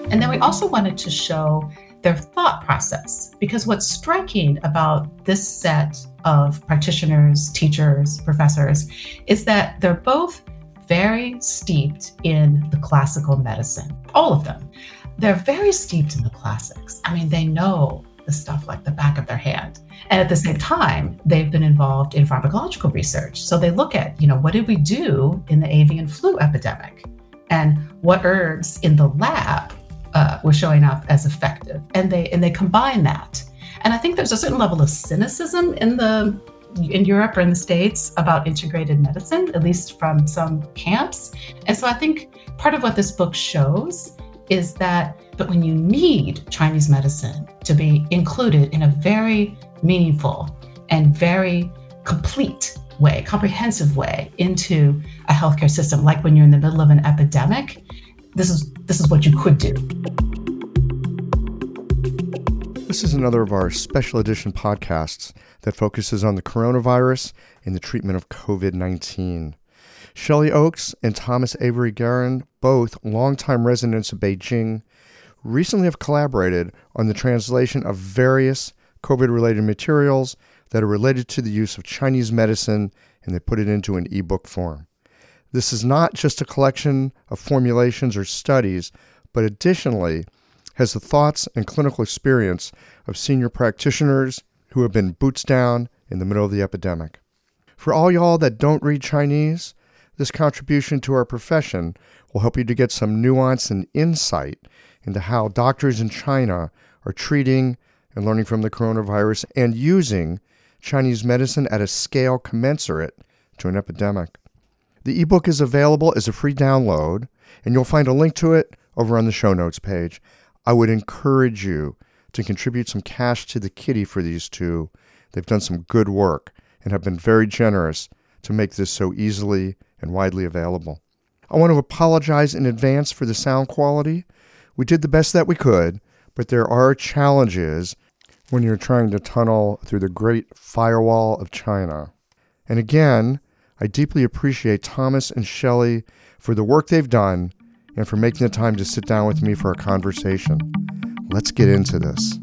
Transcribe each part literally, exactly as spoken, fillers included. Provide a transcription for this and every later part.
And then we also wanted to show their thought process, because what's striking about this set of practitioners, teachers, professors, is that they're both very steeped in the classical medicine, all of them. They're very steeped in the classics. I mean, they know the stuff like the back of their hand. And at the same time, they've been involved in pharmacological research. So they look at, you know, what did we do in the avian flu epidemic? And what herbs in the lab uh, were showing up as effective? And they and they combine that. And I think there's a certain level of cynicism in the in Europe or in the States about integrated medicine, at least from some camps. And so I think part of what this book shows is that, but when you need Chinese medicine to be included in a very meaningful and very complete way, comprehensive way into a healthcare system, like when you're in the middle of an epidemic, this is this is what you could do. This is another of our special edition podcasts that focuses on the coronavirus and the treatment of covid nineteen. Shelley Oakes and Thomas Avery Guerin, both longtime residents of Beijing, recently have collaborated on the translation of various COVID-related materials that are related to the use of Chinese medicine, and they put it into an ebook form. This is not just a collection of formulations or studies, but additionally has the thoughts and clinical experience of senior practitioners who have been boots down in the middle of the epidemic. For all y'all that don't read Chinese, this contribution to our profession will help you to get some nuance and insight into how doctors in China are treating and learning from the coronavirus and using Chinese medicine at a scale commensurate to an epidemic. The ebook is available as a free download, and you'll find a link to it over on the show notes page. I would encourage you to contribute some cash to the kitty for these two. They've done some good work and have been very generous to make this so easily and widely available. I want to apologize in advance for the sound quality. We did the best that we could, but there are challenges when you're trying to tunnel through the great firewall of China. And again, I deeply appreciate Thomas and Shelley for the work they've done and for making the time to sit down with me for a conversation. Let's get into this.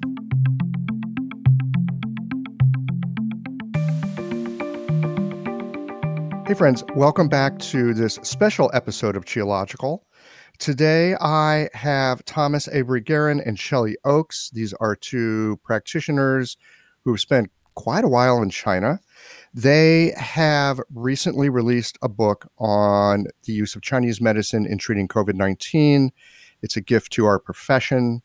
Hey friends, welcome back to this special episode of Qiological. Today I have Thomas Avery Guerin and Shelley Oakes. These are two practitioners who have spent quite a while in China. They have recently released a book on the use of Chinese medicine in treating covid nineteen. It's a gift to our profession,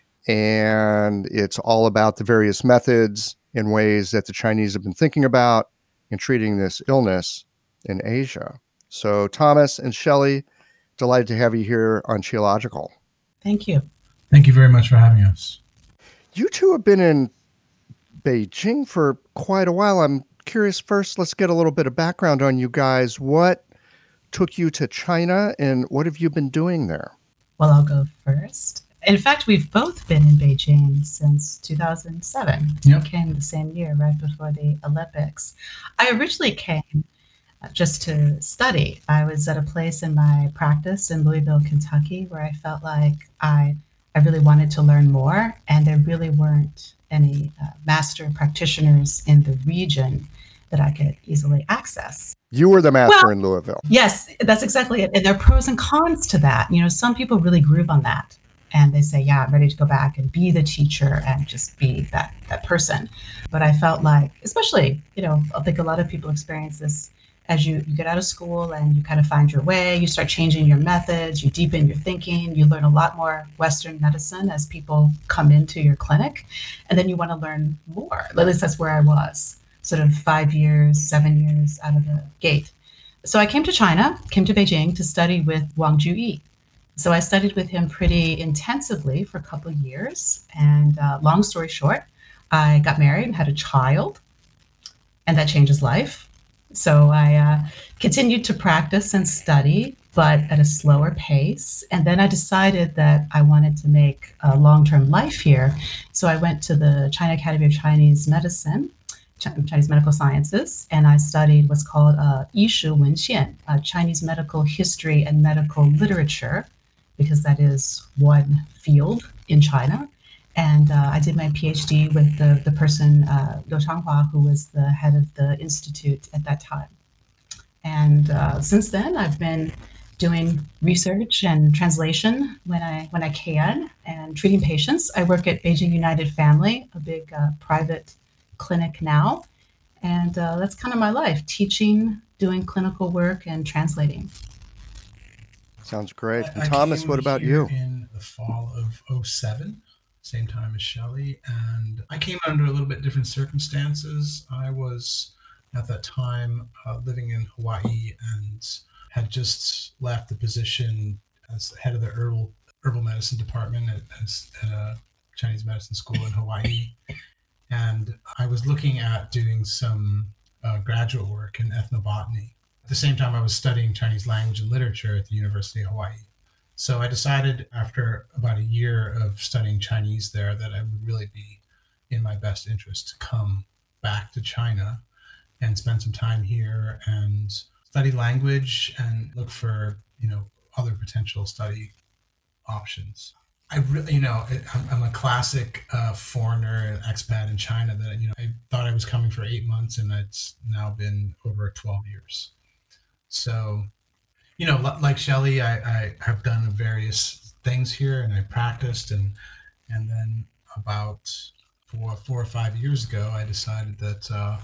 and it's all about the various methods and ways that the Chinese have been thinking about in treating this illness in Asia. So Thomas and Shelley, delighted to have you here on Qiological. Thank you. Thank you very much for having us. You two have been in Beijing for quite a while. I'm curious, first, let's get a little bit of background on you guys. What took you to China and what have you been doing there? Well, I'll go first. In fact, we've both been in Beijing since two thousand seven. Yep. We came the same year, right before the Olympics. I originally came just to study. I was at a place in my practice in Louisville, Kentucky, where I felt like I, I really wanted to learn more, and there really weren't any uh, master practitioners in the region that I could easily access. You were the master well, in Louisville. Yes, that's exactly it. And there are pros and cons to that. You know, some people really groove on that. And they say, yeah, I'm ready to go back and be the teacher and just be that that person. But I felt like, especially, you know, I think a lot of people experience this as you, you get out of school and you kind of find your way, you start changing your methods, you deepen your thinking, you learn a lot more Western medicine as people come into your clinic. And then you want to learn more. At least that's where I was, sort of five years, seven years out of the gate. So I came to China, came to Beijing to study with Wang Juyi. So I studied with him pretty intensively for a couple of years. And uh, long story short, I got married and had a child, and that changed his life. So I uh, continued to practice and study, but at a slower pace. And then I decided that I wanted to make a long-term life here. So I went to the China Academy of Chinese Medicine, Chinese Medical Sciences, and I studied what's called uh, Yishu Wenxian, uh, Chinese medical history and medical literature. because that is one field in China. And uh, I did my PhD with the, the person, uh, Liu Changhua, who was the head of the institute at that time. And uh, since then, I've been doing research and translation when I when I can, and treating patients. I work at Beijing United Family, a big uh, private clinic now, and uh, that's kind of my life: teaching, doing clinical work, and translating. Sounds great. And I Thomas, what about you? In the fall of oh seven, same time as Shelley, and I came under a little bit different circumstances. I was at that time uh, living in Hawaii and had just left the position as the head of the herbal herbal medicine department at, at a Chinese medicine school in Hawaii. And I was looking at doing some uh, graduate work in ethnobotany. At the same time, I was studying Chinese language and literature at the University of Hawaii. So I decided after about a year of studying Chinese there that it would really be in my best interest to come back to China and spend some time here and study language and look for, you know, other potential study options. I really, you know, I'm, I'm a classic uh, foreigner, expat in China that, you know, I thought I was coming for eight months and it's now been over twelve years. So, you know, like Shelley, I, I have done various things here and I practiced and, and then about four, four or five years ago, I decided that, uh,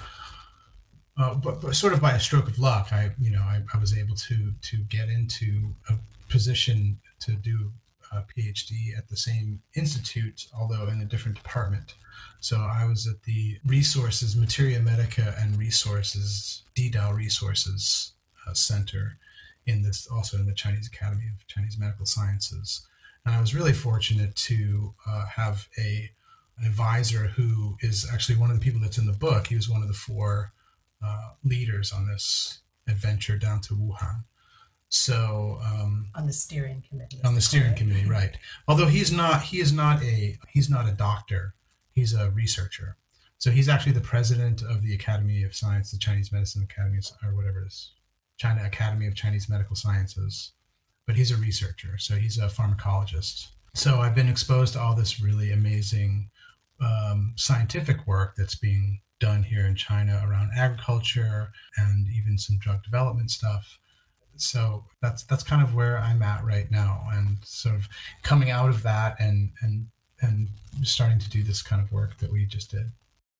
Uh, but, but sort of by a stroke of luck, I, you know, I, I was able to to get into a position to do a PhD at the same institute, although in a different department. So I was at the Resources, Materia Medica and Resources, D D A O Resources uh, Center in this, also in the Chinese Academy of Chinese Medical Sciences. And I was really fortunate to uh, have a an advisor who is actually one of the people that's in the book. He was one of the four Uh, leaders on this adventure down to Wuhan. So um, On the steering committee. on the steering committee, right? Although he's not, he is not a, he's not a doctor. He's a researcher. So he's actually the president of the Academy of Science, the Chinese Medicine Academy, or whatever it is, China Academy of Chinese Medical Sciences. But he's a researcher, so he's a pharmacologist. So I've been exposed to all this really amazing um, scientific work that's being done here in China around agriculture and even some drug development stuff. So that's that's kind of where I'm at right now, and sort of coming out of that and and and starting to do this kind of work that we just did.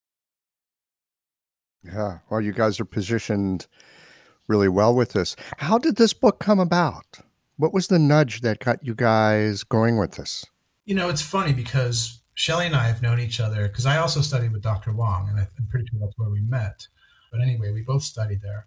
Yeah, well, you guys are positioned really well with this. How did this book come about? What was the nudge that got you guys going with this? You know, it's funny because Shelley and I have known each other because I also studied with Doctor Wong, and I'm pretty sure that's where we met. But anyway, we both studied there,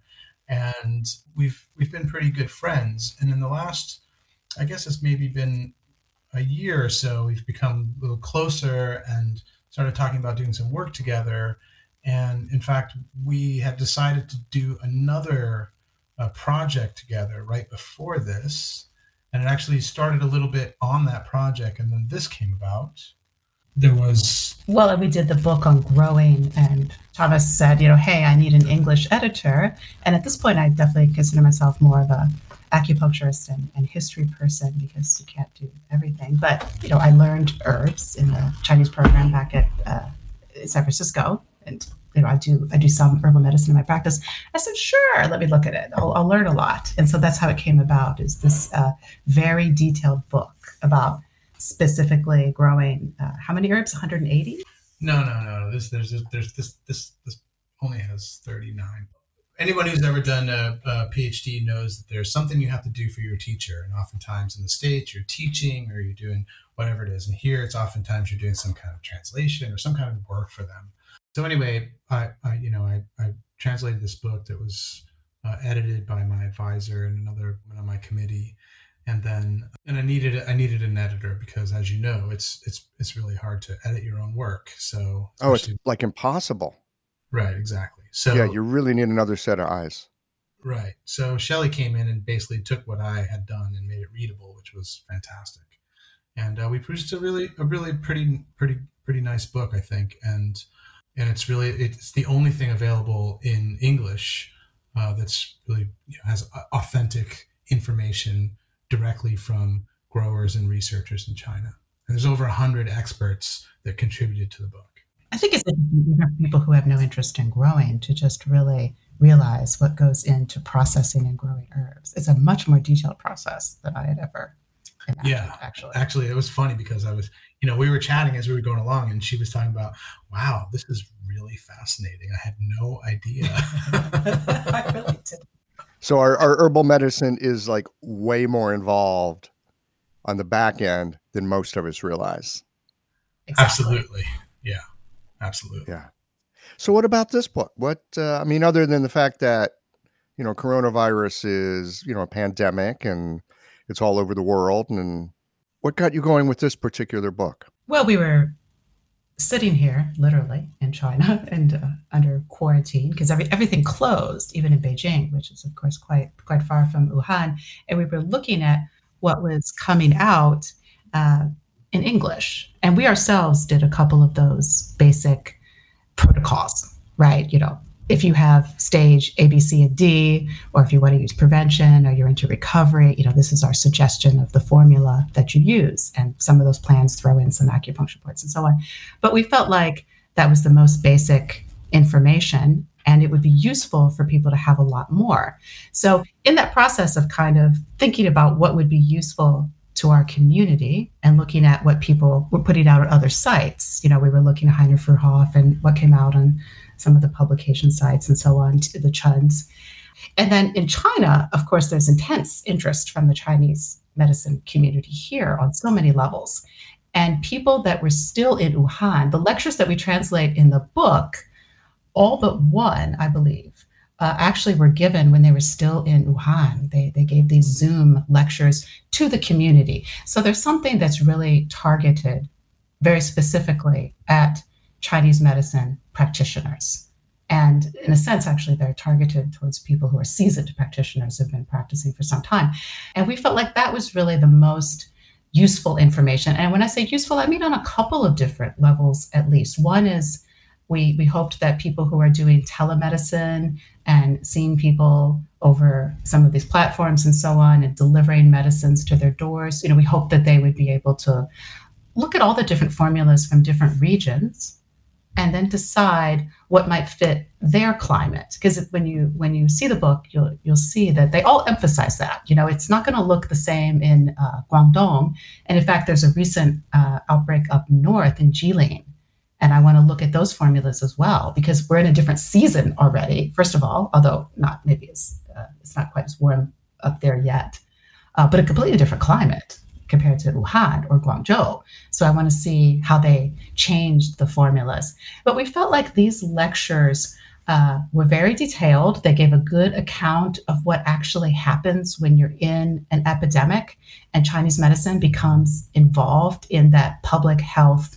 and we've we've been pretty good friends. And in the last, I guess it's maybe been a year or so, we've become a little closer and started talking about doing some work together. And in fact, we had decided to do another uh, project together right before this, and it actually started a little bit on that project, and then this came about. There was... Well, and we did the book on growing, and Thomas said, you know, hey, I need an English editor. And at this point, I definitely consider myself more of a acupuncturist and, and history person because you can't do everything. But, you know, I learned herbs in the Chinese program back at uh, San Francisco. And, you know, I do I do some herbal medicine in my practice. I said, sure, let me look at it. I'll, I'll learn a lot. And so that's how it came about, is this uh, very detailed book about specifically growing uh, how many herbs? one hundred eighty? No, no, no. This there's there's this this this only has thirty-nine. Anyone who's ever done a, a PhD knows that there's something you have to do for your teacher, and oftentimes in the States you're teaching or you're doing whatever it is, and here it's oftentimes you're doing some kind of translation or some kind of work for them. So anyway, I, I you know I, I translated this book that was uh, edited by my advisor and another one on my committee. And then, and I needed, I needed an editor because, as you know, it's, it's, it's really hard to edit your own work. So, oh, it's like impossible. Right. Exactly. So yeah, you really need another set of eyes. Right. So Shelley came in and basically took what I had done and made it readable, which was fantastic. And uh, we produced a really, a really pretty, pretty, pretty nice book, I think. And, and it's really, it's the only thing available in English uh, that's really, you know, has authentic information directly from growers and researchers in China. And there's over one hundred experts that contributed to the book. I think it's interesting for people who have no interest in growing to just really realize what goes into processing and growing herbs. It's a much more detailed process than I had ever imagined, yeah, actually. Actually, it was funny because I was, you know, we were chatting as we were going along and she was talking about, wow, this is really fascinating. I had no idea. I really did. So our, our herbal medicine is like way more involved on the back end than most of us realize. Exactly. Absolutely. Yeah, absolutely. Yeah. So what about this book? What, uh, I mean, other than the fact that, you know, coronavirus is, you know, a pandemic and it's all over the world, and what got you going with this particular book? Well, we were sitting here literally in China and uh, under quarantine because every, everything closed, even in Beijing, which is of course quite quite far from Wuhan. And we were looking at what was coming out uh, in English. And we ourselves did a couple of those basic protocols, right? You know, if you have stage A, B, C, and D, or if you want to use prevention or you're into recovery, you know, this is our suggestion of the formula that you use. And some of those plans throw in some acupuncture points and so on. But we felt like that was the most basic information and it would be useful for people to have a lot more. So in that process of kind of thinking about what would be useful to our community and looking at what people were putting out at other sites, you know, we were looking at Heiner Fruhoff and what came out on some of the publication sites and so on, to the Chuns. And then in China, of course, there's intense interest from the Chinese medicine community here on so many levels. And people that were still in Wuhan, the lectures that we translate in the book, all but one, I believe, uh, actually were given when they were still in Wuhan. They, they gave these Zoom lectures to the community. So there's something that's really targeted very specifically at Chinese medicine practitioners. And in a sense, actually, they're targeted towards people who are seasoned practitioners who've been practicing for some time. And we felt like that was really the most useful information. And when I say useful, I mean on a couple of different levels, at least. One is we, we hoped that people who are doing telemedicine and seeing people over some of these platforms and so on and delivering medicines to their doors, you know, we hope that they would be able to look at all the different formulas from different regions and then decide what might fit their climate. Because when you when you see the book, you'll you'll see that they all emphasize that. You know, it's not going to look the same in uh, Guangdong. And in fact, there's a recent uh, outbreak up north in Jilin. And I want to look at those formulas as well, because we're in a different season already, first of all, although not maybe as, uh, it's not quite as warm up there yet, uh, but a completely different climate compared to Wuhan or Guangzhou. So I want to see how they changed the formulas. But we felt like these lectures uh, were very detailed. They gave a good account of what actually happens when you're in an epidemic and Chinese medicine becomes involved in that public health.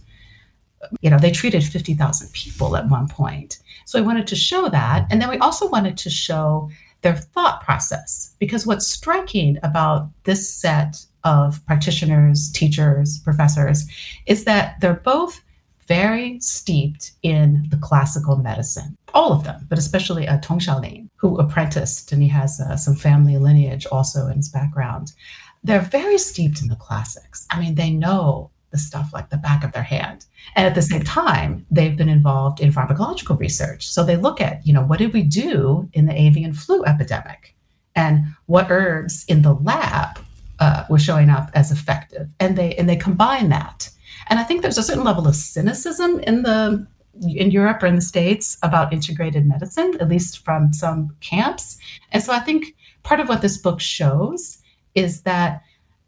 You know, they treated fifty thousand people at one point. So we wanted to show that. And then we also wanted to show their thought process, because what's striking about this set of practitioners, teachers, professors, is that they're both very steeped in the classical medicine, all of them, but especially uh, Tong Xiaolin, who apprenticed, and he has uh, some family lineage also in his background. They're very steeped in the classics. I mean, they know the stuff like the back of their hand. And at the same time, they've been involved in pharmacological research. So they look at, you know, what did we do in the avian flu epidemic? And what herbs in the lab uh, were showing up as effective? And they and they combine that. And I think there's a certain level of cynicism in the in Europe or in the States about integrated medicine, at least from some camps. And so I think part of what this book shows is that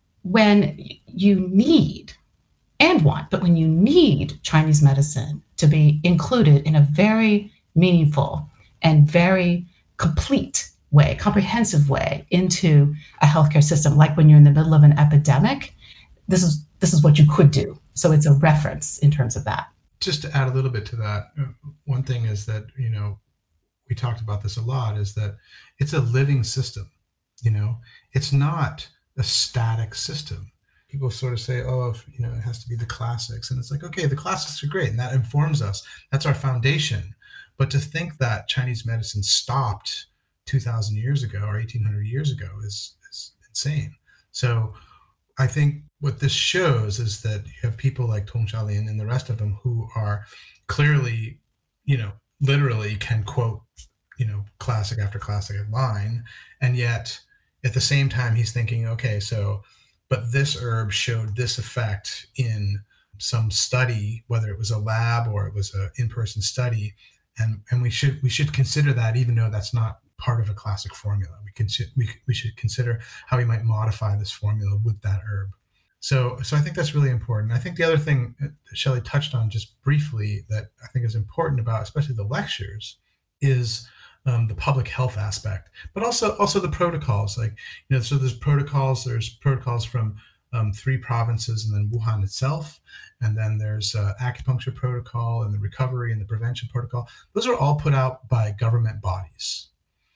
when you need and want, but when you need Chinese medicine to be included in a very meaningful and very complete way, comprehensive way into a healthcare system, like when you're in the middle of an epidemic, this is this is what you could do. So it's a reference in terms of that. Just to add a little bit to that, one thing is that, you know, we talked about this a lot, is that it's a living system. You know, it's not a static system. People sort of say, oh, if, you know, it has to be the classics. And it's like, okay, the classics are great. And that informs us. That's our foundation. But to think that Chinese medicine stopped two thousand years ago or eighteen hundred years ago is, is insane. So I think what this shows is that you have people like Tong Xiaolin and the rest of them who are clearly, you know, literally can quote, you know, classic after classic line. And yet at the same time, he's thinking, okay, so, but this herb showed this effect in some study, whether it was a lab or it was an in-person study. And, and we should, we should consider that, even though that's not part of a classic formula. We can, we, we should consider how we might modify this formula with that herb. So, so I think that's really important. I think the other thing that Shelley touched on just briefly that I think is important about, especially the lectures, is um, the public health aspect, but also also the protocols. Like, you know, so there's protocols. There's protocols from um, three provinces and then Wuhan itself, and then there's uh, acupuncture protocol and the recovery and the prevention protocol. Those are all put out by government bodies,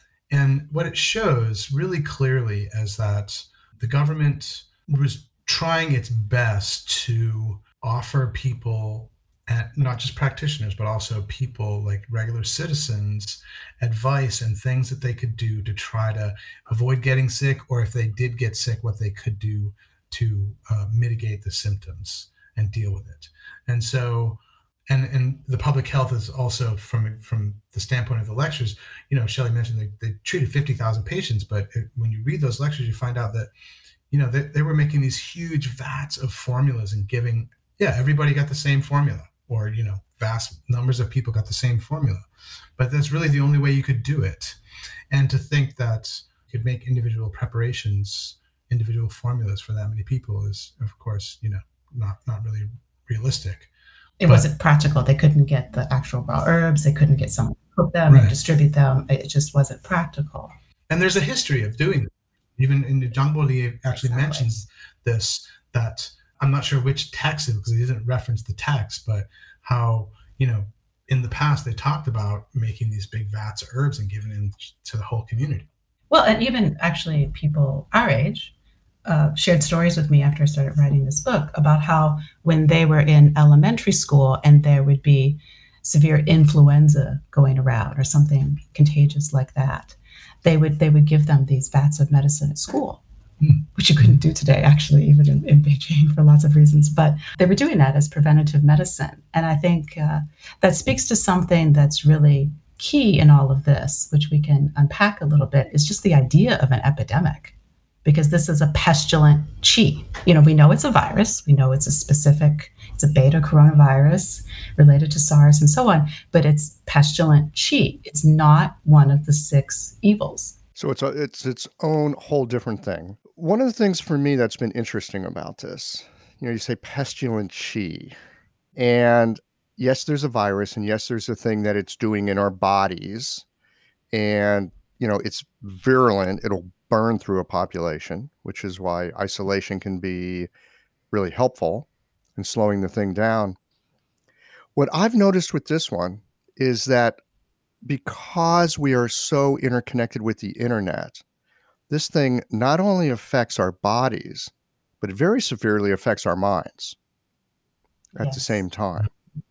and what it shows really clearly is that the government was trying its best to offer people, and not just practitioners, but also people like regular citizens, advice and things that they could do to try to avoid getting sick, or if they did get sick, what they could do to uh, mitigate the symptoms and deal with it. And so, and and the public health is also from from the standpoint of the lectures. You know, Shelley mentioned they, they treated fifty thousand patients, but it, when you read those lectures, you find out that, you know, they, they were making these huge vats of formulas and giving, yeah, everybody got the same formula, or, you know, vast numbers of people got the same formula. But that's really the only way you could do it. And to think that you could make individual preparations, individual formulas for that many people is, of course, you know, not, not really realistic. It but, wasn't practical. They couldn't get the actual raw herbs. They couldn't get someone to cook them right. and distribute them. It just wasn't practical. And there's a history of doing it. Even in the Zhang Boli actually exactly. mentions this, that I'm not sure which text it was, because he didn't reference the text, but how, you know, in the past they talked about making these big vats of herbs and giving them to the whole community. Well, and even actually people our age uh, shared stories with me after I started writing this book about how when they were in elementary school and there would be severe influenza going around or something contagious like that, they would they would give them these vats of medicine at school, mm. which you couldn't do today, actually, even in, in Beijing for lots of reasons. But they were doing that as preventative medicine. And I think uh, that speaks to something that's really key in all of this, which we can unpack a little bit, is just the idea of an epidemic, because this is a pestilent qi. You know, we know it's a virus. We know it's a specific, it's a beta coronavirus related to SARS and so on, but it's pestilent qi. It's not one of the six evils. So it's a, it's its own whole different thing. One of the things for me that's been interesting about this, you know, you say pestilent qi, and yes, there's a virus, and yes, there's a thing that it's doing in our bodies, and, you know, it's virulent. It'll burn through a population, which is why isolation can be really helpful in slowing the thing down. What I've noticed with this one is that because we are so interconnected with the internet, this thing not only affects our bodies, but it very severely affects our minds at yes. the same time.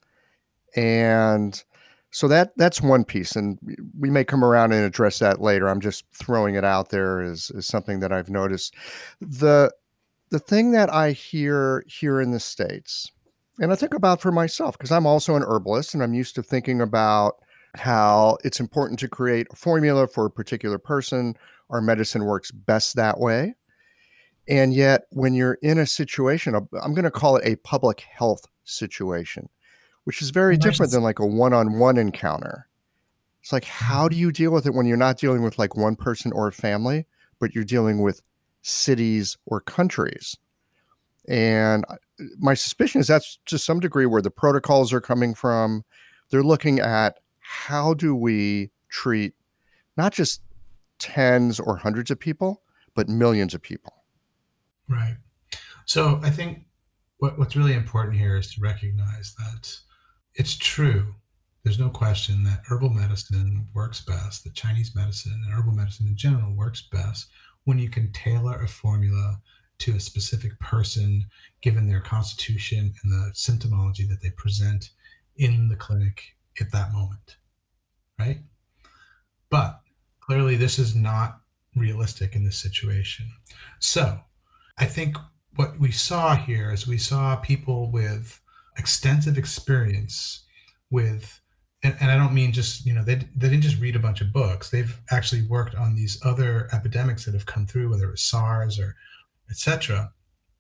And so that that's one piece, and we may come around and address that later. I'm just throwing it out there as, as something that I've noticed. The the thing that I hear here in the States, and I think about for myself, because I'm also an herbalist, and I'm used to thinking about how it's important to create a formula for a particular person. Our medicine works best that way. And yet, when you're in a situation, I'm going to call it a public health situation, which is very different than like a one-on-one encounter. It's like, how do you deal with it when you're not dealing with like one person or a family, but you're dealing with cities or countries? And my suspicion is that's to some degree where the protocols are coming from. They're looking at how do we treat not just tens or hundreds of people, but millions of people. Right. So I think what, what's really important here is to recognize that it's true. There's no question that herbal medicine works best, that Chinese medicine and herbal medicine in general works best when you can tailor a formula to a specific person, given their constitution and the symptomology that they present in the clinic at that moment, right? But clearly this is not realistic in this situation. So I think what we saw here is we saw people with extensive experience with, and, and I don't mean just, you know, they, they didn't just read a bunch of books. They've actually worked on these other epidemics that have come through, whether it was SARS or et cetera.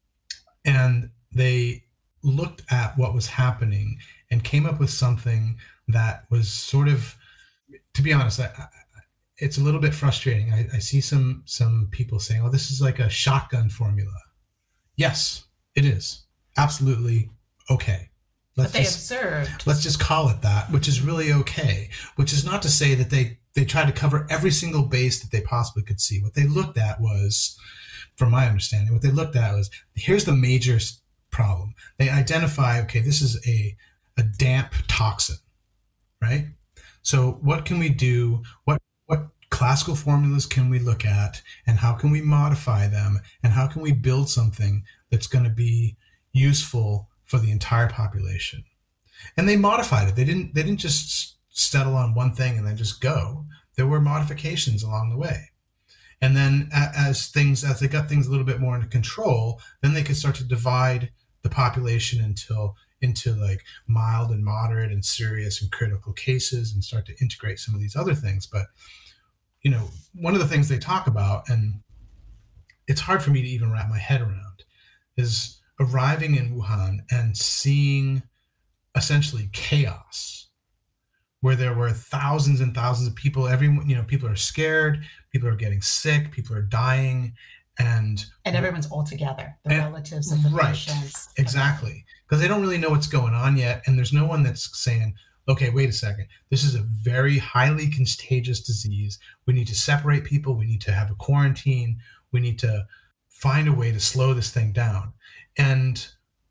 And they looked at what was happening and came up with something that was sort of, to be honest, I, I, it's a little bit frustrating. I, I see some some people saying, "Oh, this is like a shotgun formula." Yes, it is. Absolutely okay. Let's but they just, observed. Let's just call it that, which is really okay. Which is not to say that they, they tried to cover every single base that they possibly could see. What they looked at was, from my understanding, what they looked at was, here's the major problem. They identify, okay, this is a, a damp toxin, right? So what can we do? What what classical formulas can we look at, and how can we modify them, and how can we build something that's going to be useful for the entire population? And they modified it. They didn't they didn't just settle on one thing and then just go. There were modifications along the way. And then as things as they got things a little bit more under control, then they could start to divide the population until into like mild and moderate and serious and critical cases, and start to integrate some of these other things. But, you know, one of the things they talk about, and it's hard for me to even wrap my head around, is arriving in Wuhan and seeing essentially chaos, where there were thousands and thousands of people. Everyone, you know, people are scared, people are getting sick, people are dying, and and everyone's all together, the and, relatives of the right, patients. Exactly. Because they don't really know what's going on yet. And there's no one that's saying, okay, wait a second, this is a very highly contagious disease. We need to separate people. We need to have a quarantine. We need to find a way to slow this thing down. And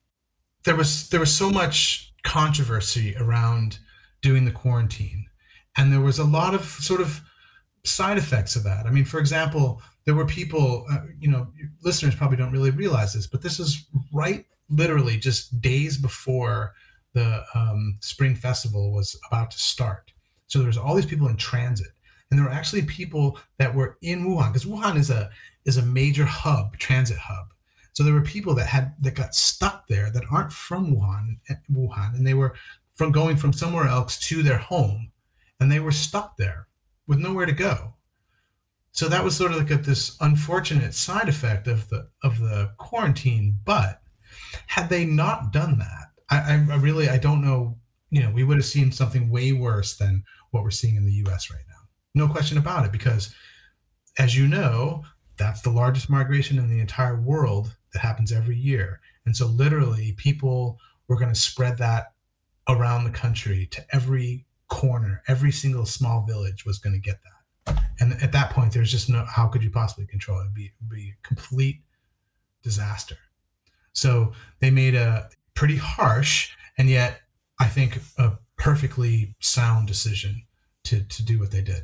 there was there was so much controversy around doing the quarantine. And there was a lot of sort of side effects of that. I mean, for example, there were people, uh, you know, listeners probably don't really realize this, but this is right literally just days before the um, Spring Festival was about to start. So there was all these people in transit, and there were actually people that were in Wuhan, because Wuhan is a is a major hub, transit hub. So there were people that had that got stuck there that aren't from Wuhan, Wuhan, and they were from going from somewhere else to their home, and they were stuck there with nowhere to go. So that was sort of like a, this unfortunate side effect of the of the quarantine. But had they not done that, I, I really I don't know. You know, we would have seen something way worse than what we're seeing in the U S right now. No question about it, because, as you know, that's the largest migration in the entire world that happens every year. And so literally people were going to spread that around the country to every corner. Every single small village was going to get that. And at that point, there's just no, how could you possibly control it? It'd be, it'd be a complete disaster. So they made a pretty harsh, and yet I think a perfectly sound decision to, to do what they did.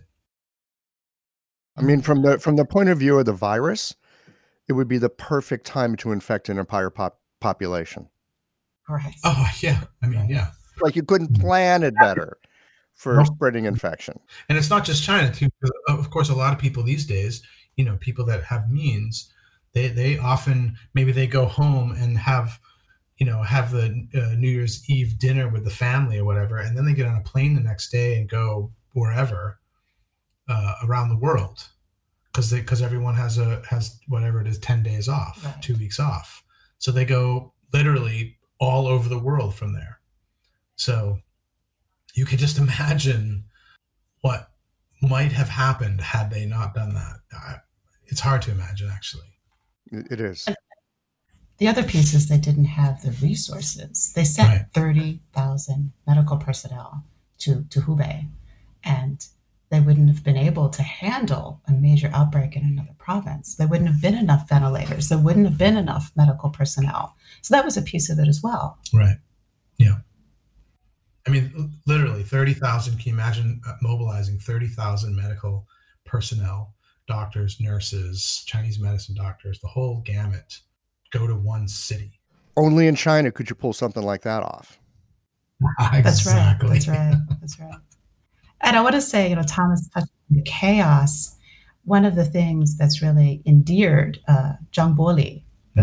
I mean, from the from the point of view of the virus, it would be the perfect time to infect an entire pop, population. Right. Oh, yeah. I mean, yeah. Like you couldn't plan it better for no. spreading infection. And it's not just China, too. Of course, a lot of people these days, you know, people that have means, they, they often, maybe they go home and have, you know, have the uh, New Year's Eve dinner with the family or whatever, and then they get on a plane the next day and go wherever uh, around the world, because because everyone has a has whatever it is, ten days off, right. two weeks off. So they go literally all over the world from there. So you could just imagine what might have happened had they not done that. I, it's hard to imagine, actually. It is. The other piece is they didn't have the resources. They sent right. thirty thousand medical personnel to, to Hubei, and they wouldn't have been able to handle a major outbreak in another province. There wouldn't have been enough ventilators. There wouldn't have been enough medical personnel. So that was a piece of it as well. Right. Yeah. I mean, literally thirty thousand. Can you imagine mobilizing thirty thousand medical personnel, doctors, nurses, Chinese medicine doctors, the whole gamut, go to one city? Only in China could you pull something like that off. Exactly. That's right. That's right. That's right. And I want to say, you know, Thomas touched on the chaos. One of the things that's really endeared uh, Zhang Boli, the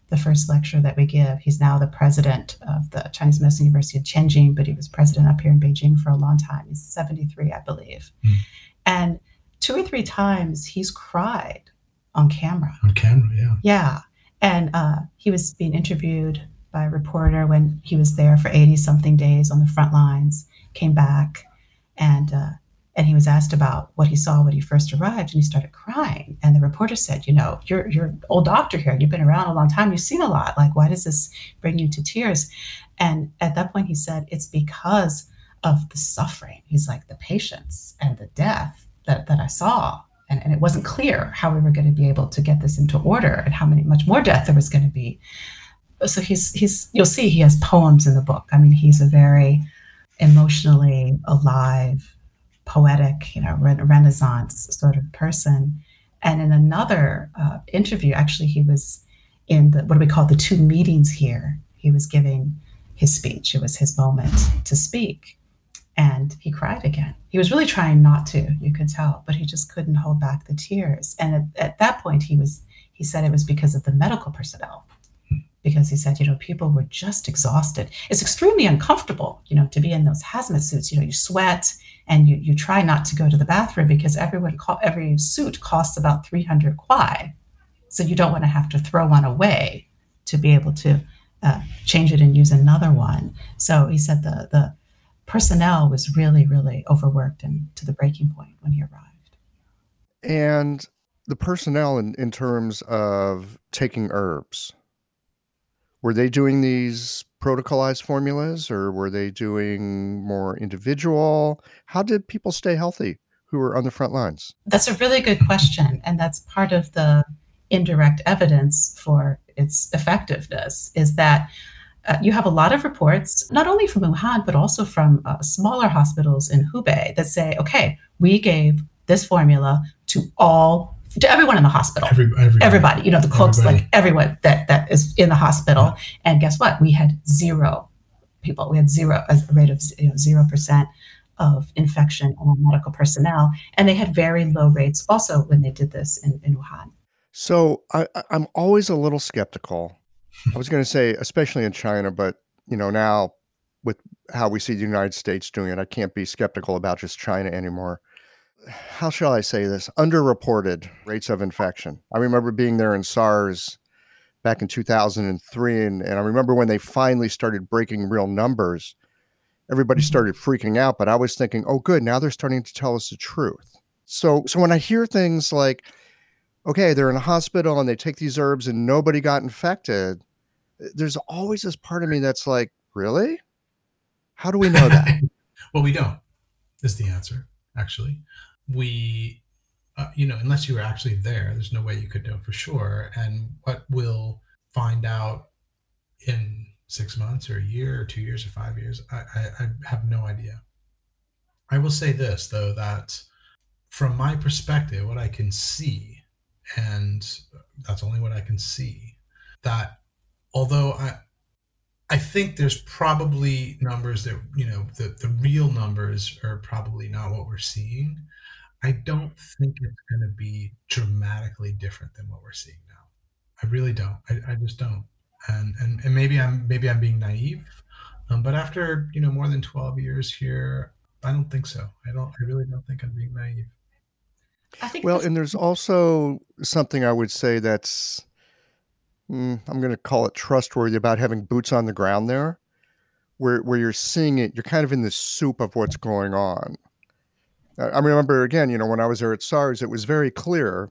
the first lecture that we give. He's now the president of the Chinese Medicine University of Tianjin, but he was president up here in Beijing for a long time. He's seventy-three, I believe. Mm. And two or three times he's cried on camera. On camera, yeah. Yeah. And uh, he was being interviewed by a reporter when he was there for eighty-something days on the front lines, came back, and uh, and he was asked about what he saw when he first arrived, and he started crying. And the reporter said, you know, you're you're an old doctor here. You've been around a long time. You've seen a lot. Like, why does this bring you to tears? And at that point, he said, it's because of the suffering. He's like, the patients and the death that, that I saw. And, and it wasn't clear how we were going to be able to get this into order and how many much more death there was going to be. So he's he's you'll see he has poems in the book. I mean, he's a very emotionally alive, poetic, you know, re- Renaissance sort of person. And in another uh, interview, actually, he was in the, what do we call the two meetings here? He was giving his speech. It was his moment to speak. And he cried again. He was really trying not to, you could tell, but he just couldn't hold back the tears. And at, at that point, he was he said it was because of the medical personnel. Because he said, you know, people were just exhausted. It's extremely uncomfortable, you know, to be in those hazmat suits. You know, you sweat and you you try not to go to the bathroom because everyone co- every suit costs about three hundred kwai. So you don't want to have to throw one away to be able to uh, change it and use another one. So he said the the personnel was really, really overworked and to the breaking point when he arrived. And the personnel in, in terms of taking herbs, were they doing these protocolized formulas or were they doing more individual? How did people stay healthy who were on the front lines? That's a really good question. And that's part of the indirect evidence for its effectiveness is that uh, you have a lot of reports, not only from Wuhan, but also from uh, smaller hospitals in Hubei that say, okay, we gave this formula to all to everyone in the hospital, Every, everybody. everybody, you know, the cooks, Everybody. like everyone that, that is in the hospital. Yeah. And guess what? We had zero people. We had zero, a rate of you know, zero percent of infection among medical personnel. And they had very low rates also when they did this in, in Wuhan. So I, I'm always a little skeptical. I was going to say, especially in China, but, you know, now with how we see the United States doing it, I can't be skeptical about just China anymore. How shall I say this? Underreported rates of infection. I remember being there in SARS back in two thousand three, and, and I remember when they finally started breaking real numbers, everybody started freaking out, but I was thinking, oh, good, now they're starting to tell us the truth. So, so when I hear things like, okay, they're in a hospital and they take these herbs and nobody got infected, there's always this part of me that's like, really? How do we know that? Well, we don't, is the answer, actually. We, uh, you know, unless you were actually there, there's no way you could know for sure. And what we'll find out in six months or a year or two years or five years, I, I, I have no idea. I will say this, though, that from my perspective, what I can see, and that's only what I can see, that although I, I think there's probably numbers that, you know, the, the real numbers are probably not what we're seeing. I don't think it's going to be dramatically different than what we're seeing now. I really don't. I, I just don't. And, and and maybe I'm maybe I'm being naive, um, but after you know more than twelve years here, I don't think so. I don't. I really don't think I'm being naive. I think well, and there's also something I would say that's mm, I'm going to call it trustworthy about having boots on the ground there, where where you're seeing it. You're kind of in the soup of what's going on. I remember, again, you know, when I was there at SARS, it was very clear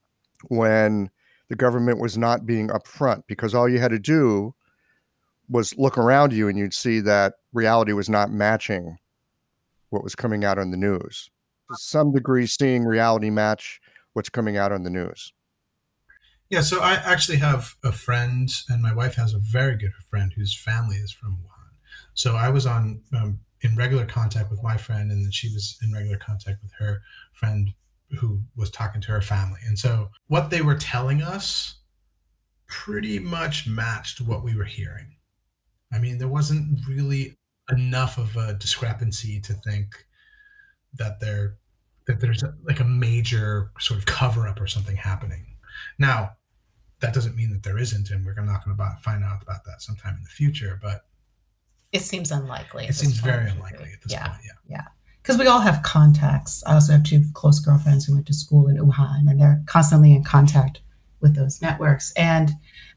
when the government was not being upfront because all you had to do was look around you and you'd see that reality was not matching what was coming out on the news. To some degree, seeing reality match what's coming out on the news. Yeah, so I actually have a friend, and my wife has a very good friend whose family is from Wuhan. So I was on... Um, in regular contact with my friend, and then she was in regular contact with her friend who was talking to her family. And so what they were telling us pretty much matched what we were hearing. I mean, there wasn't really enough of a discrepancy to think that there that there's a, like a major sort of cover-up or something happening. Now, that doesn't mean that there isn't, and we're not going to find out about that sometime in the future. But it seems unlikely. It seems point. very unlikely at this yeah. point. Yeah, yeah. Because we all have contacts. I also have two close girlfriends who went to school in Wuhan, and they're constantly in contact with those networks. And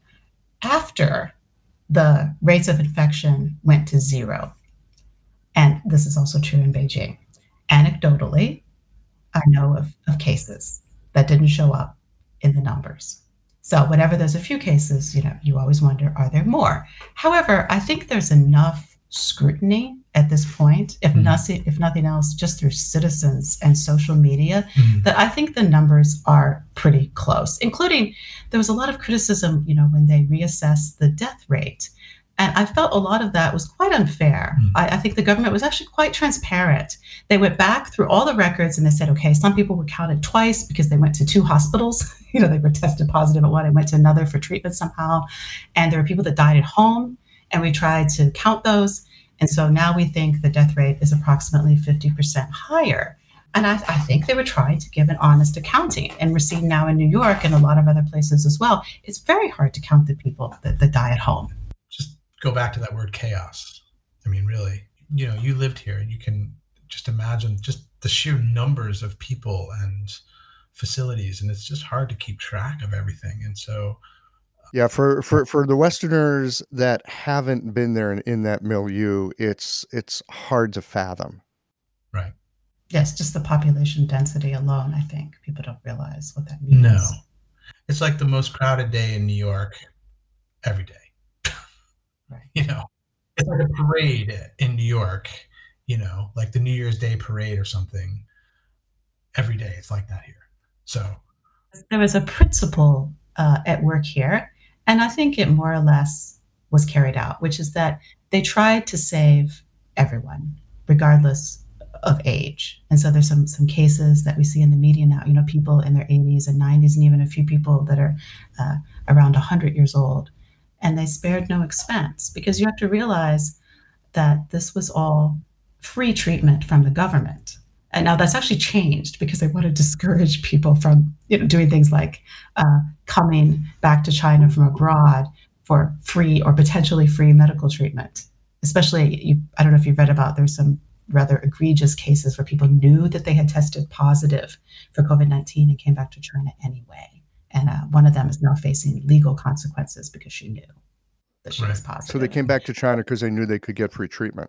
after the rates of infection went to zero, and this is also true in Beijing, anecdotally, I know of, of cases that didn't show up in the numbers. So whenever there's a few cases, you know, you always wonder, are there more? However, I think there's enough scrutiny at this point, if mm-hmm. nothing, if nothing else, just through citizens and social media, mm-hmm. that I think the numbers are pretty close, including there was a lot of criticism, you know, when they reassessed the death rate. And I felt a lot of that was quite unfair. Mm. I, I think the government was actually quite transparent. They went back through all the records and they said, okay, some people were counted twice because they went to two hospitals. You know, they were tested positive at one and went to another for treatment somehow. And there were people that died at home, and we tried to count those. And so now we think the death rate is approximately fifty percent higher. And I, I think they were trying to give an honest accounting. And we're seeing now in New York and a lot of other places as well, it's very hard to count the people that, that die at home. Just go back to that word chaos. I mean, really, you know, you lived here, and you can just imagine just the sheer numbers of people and facilities, and it's just hard to keep track of everything. And so, yeah, for for for the Westerners that haven't been there in, in that milieu, it's it's hard to fathom. Right. Yes, just the population density alone, I think people don't realize what that means. No, it's like the most crowded day in New York every day. Right. You know, it's like a parade in New York, you know, like the New Year's Day parade or something. Every day it's like that here. So there was a principle uh, at work here, and I think it more or less was carried out, which is that they tried to save everyone, regardless of age. And so there's some some cases that we see in the media now, you know, people in their eighties and nineties, and even a few people that are uh, around one hundred years old. And they spared no expense, because you have to realize that this was all free treatment from the government. And now that's actually changed because they want to discourage people from, you know, doing things like uh, coming back to China from abroad for free or potentially free medical treatment. Especially, you, I don't know if you've read about, there's some rather egregious cases where people knew that they had tested positive for COVID nineteen and came back to China anyway. And uh, one of them is now facing legal consequences because she knew that she right. was positive. So they came back to China because they knew they could get free treatment.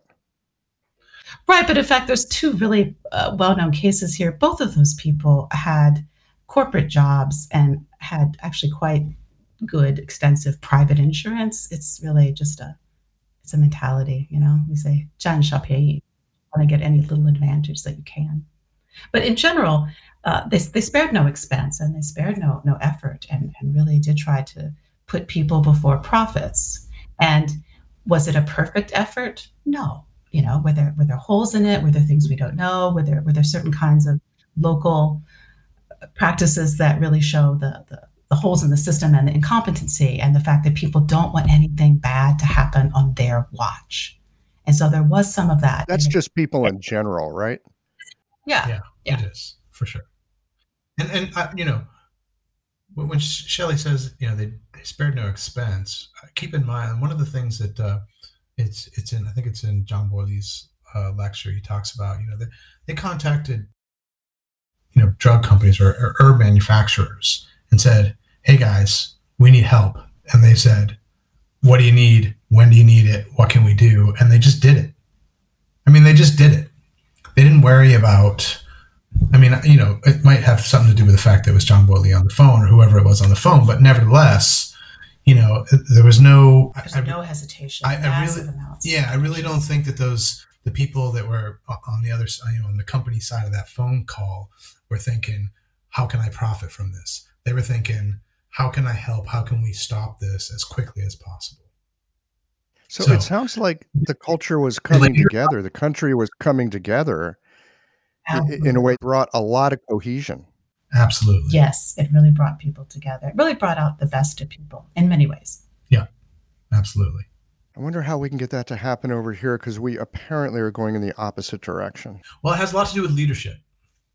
Right. But in fact, there's two really uh, well-known cases here. Both of those people had corporate jobs and had actually quite good, extensive private insurance. It's really just a, it's a mentality, you know, we say, 占小便宜, want to get any little advantage that you can. But in general, uh, they, they spared no expense, and they spared no, no effort, and, and really did try to put people before profits. And was it a perfect effort? No. You know, were there, were there holes in it? Were there things we don't know? Were there, were there certain kinds of local practices that really show the, the, the holes in the system and the incompetency and the fact that people don't want anything bad to happen on their watch? And so there was some of that. That's just people in general, right? Yeah. Yeah, yeah. It is, for sure. And, and uh, you know, when Shelley says, you know, they, they spared no expense, uh, keep in mind, one of the things that, uh, It's it's in I think it's in John Boyles's uh, lecture. He talks about, you know, they, they contacted, you know, drug companies or, or herb manufacturers and said, hey guys, we need help. And they said, what do you need? When do you need it? What can we do? And they just did it. I mean, they just did it. They didn't worry about, I mean, you know, it might have something to do with the fact that it was John Boyle on the phone or whoever it was on the phone, but nevertheless, you know, there was no, There's I, no hesitation. I, I really, amounts. yeah, I really don't think that those, the people that were on the other side, you know, on the company side of that phone call were thinking, how can I profit from this? They were thinking, how can I help? How can we stop this as quickly as possible? So, so it sounds like the culture was coming together. The country was coming together absolutely. In a way, brought a lot of cohesion. Absolutely. Yes, it really brought people together. It really brought out the best of people in many ways. Yeah, absolutely. I wonder how we can get that to happen over here, because we apparently are going in the opposite direction. Well, it has a lot to do with leadership.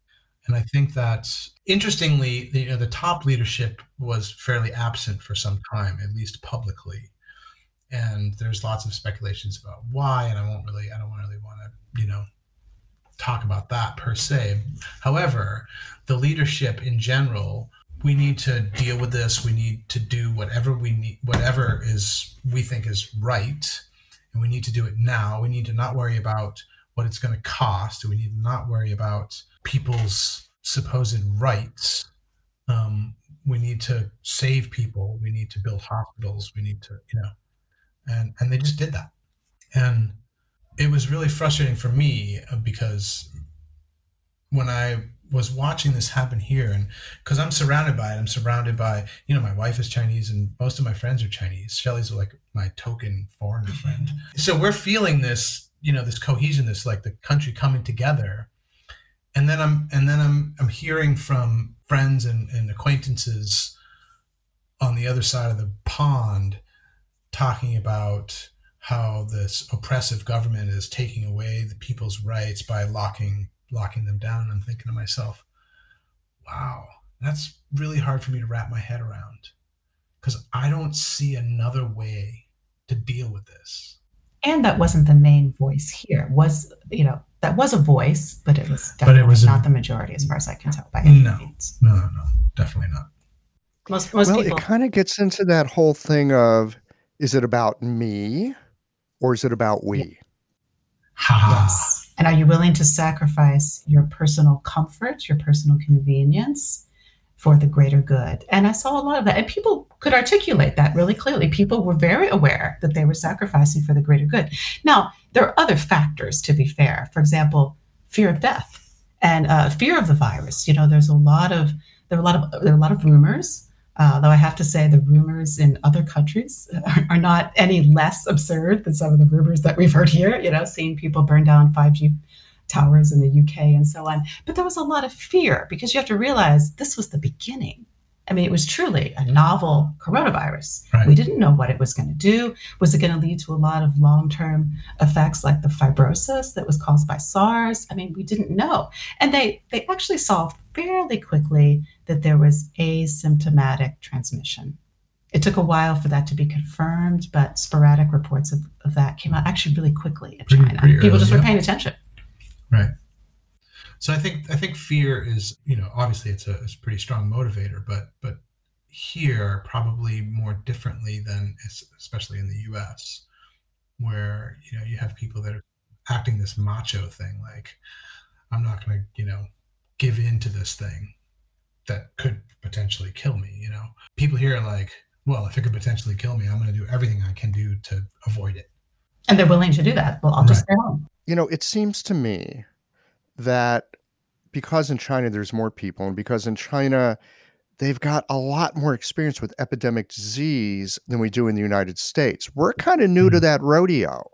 And I think that, interestingly, the, you know, the top leadership was fairly absent for some time, at least publicly. And there's lots of speculations about why, and I won't really, I don't really want to, you know, talk about that per se. However, the leadership in general, we need to deal with this. We need to do whatever we need, whatever is we think is right, and we need to do it now. We need to not worry about what it's going to cost. We need to not worry about people's supposed rights. Um, we need to save people. We need to build hospitals. We need to, you know, and and they just did that. And it was really frustrating for me because when I was watching this happen here, and because I'm surrounded by it, I'm surrounded by, you know, my wife is Chinese and most of my friends are Chinese. Shelley's like my token foreigner friend. So we're feeling this, you know, this cohesion, this like the country coming together. And then I'm and then I'm I'm hearing from friends and, and acquaintances on the other side of the pond talking about how this oppressive government is taking away the people's rights by locking locking them down. And I'm thinking to myself, wow, that's really hard for me to wrap my head around, because I don't see another way to deal with this. And that wasn't the main voice here. Was, you know, that was a voice, but it was definitely but it was not a, the majority as far as I can tell by any no, means. No, no, no, definitely not. Most, most well, people. It kind of gets into that whole thing of, is it about me or is it about we? Yes. And are you willing to sacrifice your personal comfort, your personal convenience for the greater good? And I saw a lot of that. And people could articulate that really clearly. People were very aware that they were sacrificing for the greater good. Now, there are other factors, to be fair. For example, fear of death and uh, fear of the virus. You know, there's a lot of there are a lot of there are a lot of rumors. Uh, though I have to say the rumors in other countries are, are not any less absurd than some of the rumors that we've heard here, you know, seeing people burn down five G towers in the U K and so on. But there was a lot of fear because you have to realize this was the beginning. I mean, it was truly a novel coronavirus. Right. We didn't know what it was going to do. Was it going to lead to a lot of long-term effects like the fibrosis that was caused by SARS? I mean, we didn't know. And they, they actually solved fairly quickly that there was asymptomatic transmission. It took a while for that to be confirmed, but sporadic reports of, of that came out actually really quickly in Pretty- China. pretty People early, just yeah. were paying attention. Right. So I think I think fear is, you know, obviously it's a, it's a pretty strong motivator, but but here probably more differently than es- especially in the U S, where, you know, you have people that are acting this macho thing, like, I'm not going to, you know, give in to this thing that could potentially kill me. You know, people here are like, well, if it could potentially kill me, I'm going to do everything I can do to avoid it. And they're willing to do that. Well, I'll just Right. stay home. You know, it seems to me that because in China there's more people, and because in China they've got a lot more experience with epidemic disease than we do in the United States, we're kind of new to Mhm. that rodeo.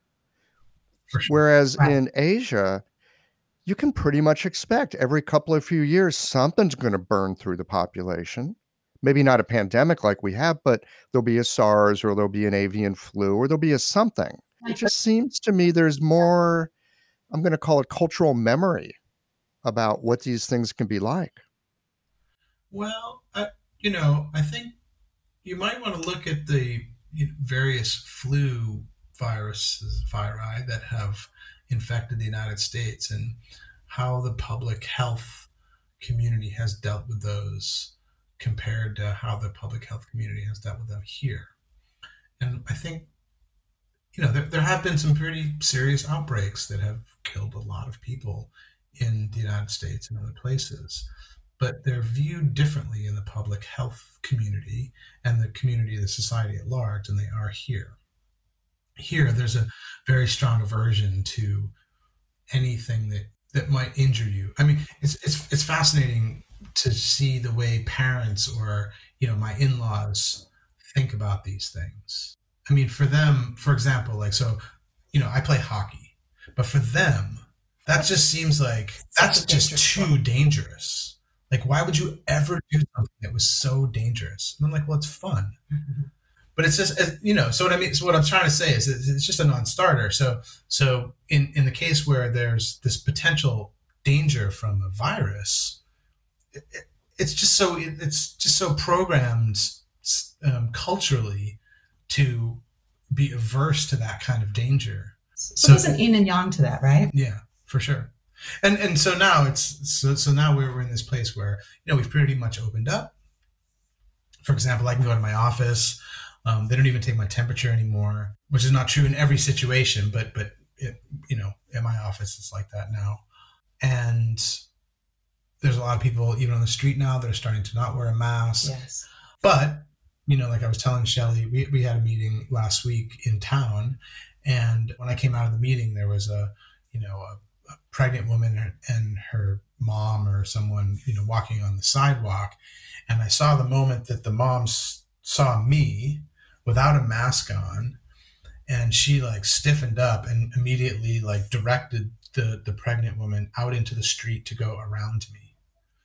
For sure. Whereas Right. in Asia, you can pretty much expect every couple of few years something's going to burn through the population. Maybe not a pandemic like we have, but there'll be a SARS or there'll be an avian flu or there'll be a something. It just seems to me there's more, I'm going to call it cultural memory about what these things can be like. Well, I, you know, I think you might want to look at the various flu viruses, viri that have infected the United States and how the public health community has dealt with those compared to how the public health community has dealt with them here. And I think, you know, there, there have been some pretty serious outbreaks that have killed a lot of people in the United States and other places, but they're viewed differently in the public health community and the community of the society at large than they are here. Here, there's a very strong aversion to anything that, that might injure you. I mean, it's it's it's fascinating to see the way parents or, you know, my in-laws think about these things. I mean, for them, for example, like, so, you know, I play hockey, but for them, that just seems like that's just too dangerous. Like, why would you ever do something that was so dangerous? And I'm like, well, it's fun. Mm-hmm. But it's just, you know, so what I mean, so what I'm trying to say is it's just a non-starter. So, so in, in the case where there's this potential danger from a virus, it, it, it's just so it, it's just so programmed um, culturally to be averse to that kind of danger. So, so there's an yin and yang to that, right? Yeah, for sure. And and so now it's so so now we're, we're in this place where, you know, we've pretty much opened up. For example, I can go to my office. Um, they don't even take my temperature anymore, which is not true in every situation, but but it, you know, in my office it's like that now. And there's a lot of people even on the street now that are starting to not wear a mask. Yes. But, you know, like I was telling Shelley, we we had a meeting last week in town, and when I came out of the meeting, there was a, you know, a a pregnant woman and her mom or someone, you know, walking on the sidewalk. And I saw the moment that the mom saw me without a mask on, and she like stiffened up and immediately like directed the, the pregnant woman out into the street to go around me.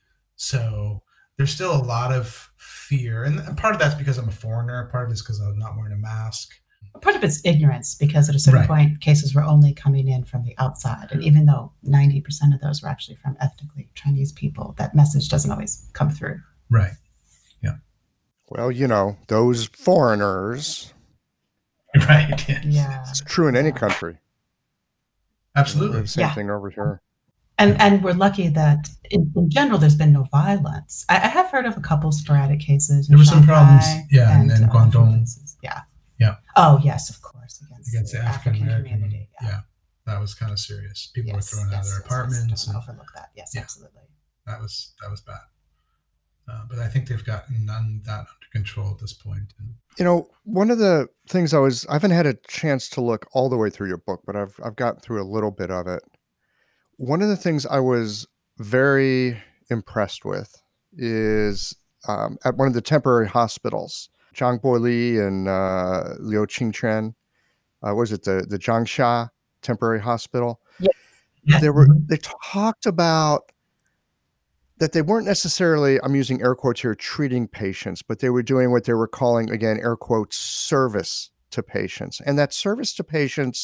So there's still a lot of fear. And part of that's because I'm a foreigner. Part of it's because I'm not wearing a mask. Part of it's ignorance, because at a certain right. point, cases were only coming in from the outside. And even though ninety percent of those were actually from ethnically Chinese people, that message doesn't always come through. Right. Yeah. Well, you know, those foreigners. Right. Yes. Yeah. It's true in any country. Absolutely. The same yeah. thing over here. And and we're lucky that in, in general, there's been no violence. I, I have heard of a couple sporadic cases. In there were Shanghai some problems. Yeah. And, and, and Guangdong. Yeah. Yeah. Oh, yes, of course. Against, against the, the African, African American community. Yeah. yeah. That was kind of serious. People yes, were thrown yes, out of their yes, apartments. Yes, don't and, overlook that. Yes, yeah, absolutely. That was that was bad. Uh, but I think they've gotten none that under control at this point. And, you know, one of the things I was, I haven't had a chance to look all the way through your book, but I've I've gotten through a little bit of it. One of the things I was very impressed with is um, at one of the temporary hospitals, Zhang Boili and uh, Liu Qingquan, uh, was it the the Jiangsha Temporary Hospital? Yeah. They were they talked about that they weren't necessarily, I'm using air quotes here, treating patients, but they were doing what they were calling, again, air quotes, service to patients. And that service to patients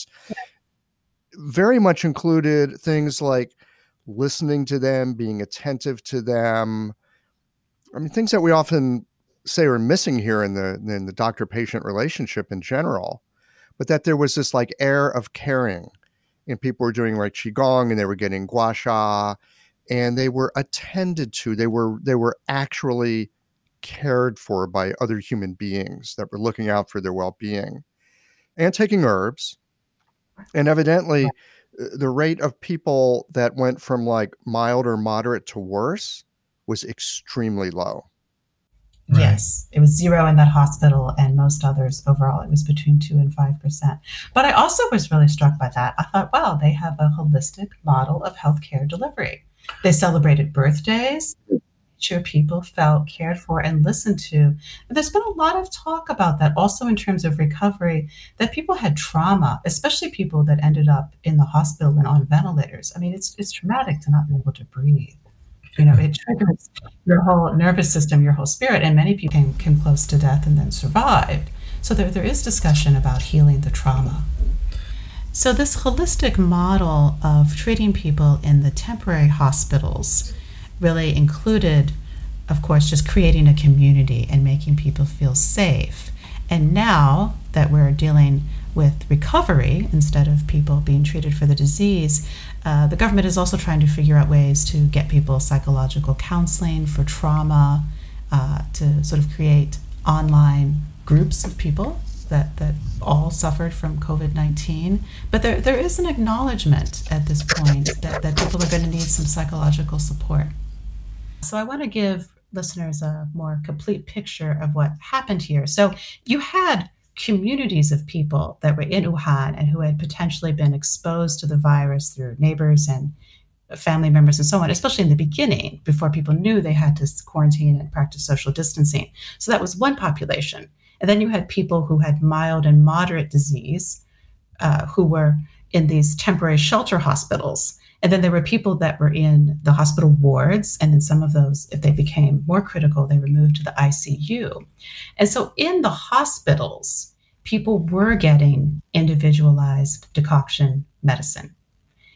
very much included things like listening to them, being attentive to them. I mean, things that we often say are missing here in the in the doctor-patient relationship in general, but that there was this like air of caring, and people were doing like qigong and they were getting gua sha, and they were attended to. They were they were actually cared for by other human beings that were looking out for their well-being and taking herbs. And evidently, the rate of people that went from like mild or moderate to worse was extremely low. Right. Yes, it was zero in that hospital, and most others overall, it was between two and five percent. But I also was really struck by that. I thought, wow, they have a holistic model of healthcare delivery. They celebrated birthdays, sure people felt cared for and listened to. And there's been a lot of talk about that also in terms of recovery, that people had trauma, especially people that ended up in the hospital and on ventilators. I mean, it's it's traumatic to not be able to breathe. You know, it triggers your whole nervous system, your whole spirit, and many people came, came close to death and then survived. So there, there is discussion about healing the trauma. So this holistic model of treating people in the temporary hospitals really included, of course, just creating a community and making people feel safe. And now that we're dealing with recovery instead of people being treated for the disease, uh, the government is also trying to figure out ways to get people psychological counseling for trauma, uh, to sort of create online groups of people that, that all suffered from covid nineteen. But there there is an acknowledgement at this point that, that people are going to need some psychological support. So I want to give listeners a more complete picture of what happened here. So you had communities of people that were in Wuhan and who had potentially been exposed to the virus through neighbors and family members and so on, especially in the beginning, before people knew they had to quarantine and practice social distancing. So that was one population. And then you had people who had mild and moderate disease, uh, who were in these temporary shelter hospitals. And then there were people that were in the hospital wards. And then some of those, if they became more critical, they were moved to the I C U. And so in the hospitals, people were getting individualized decoction medicine.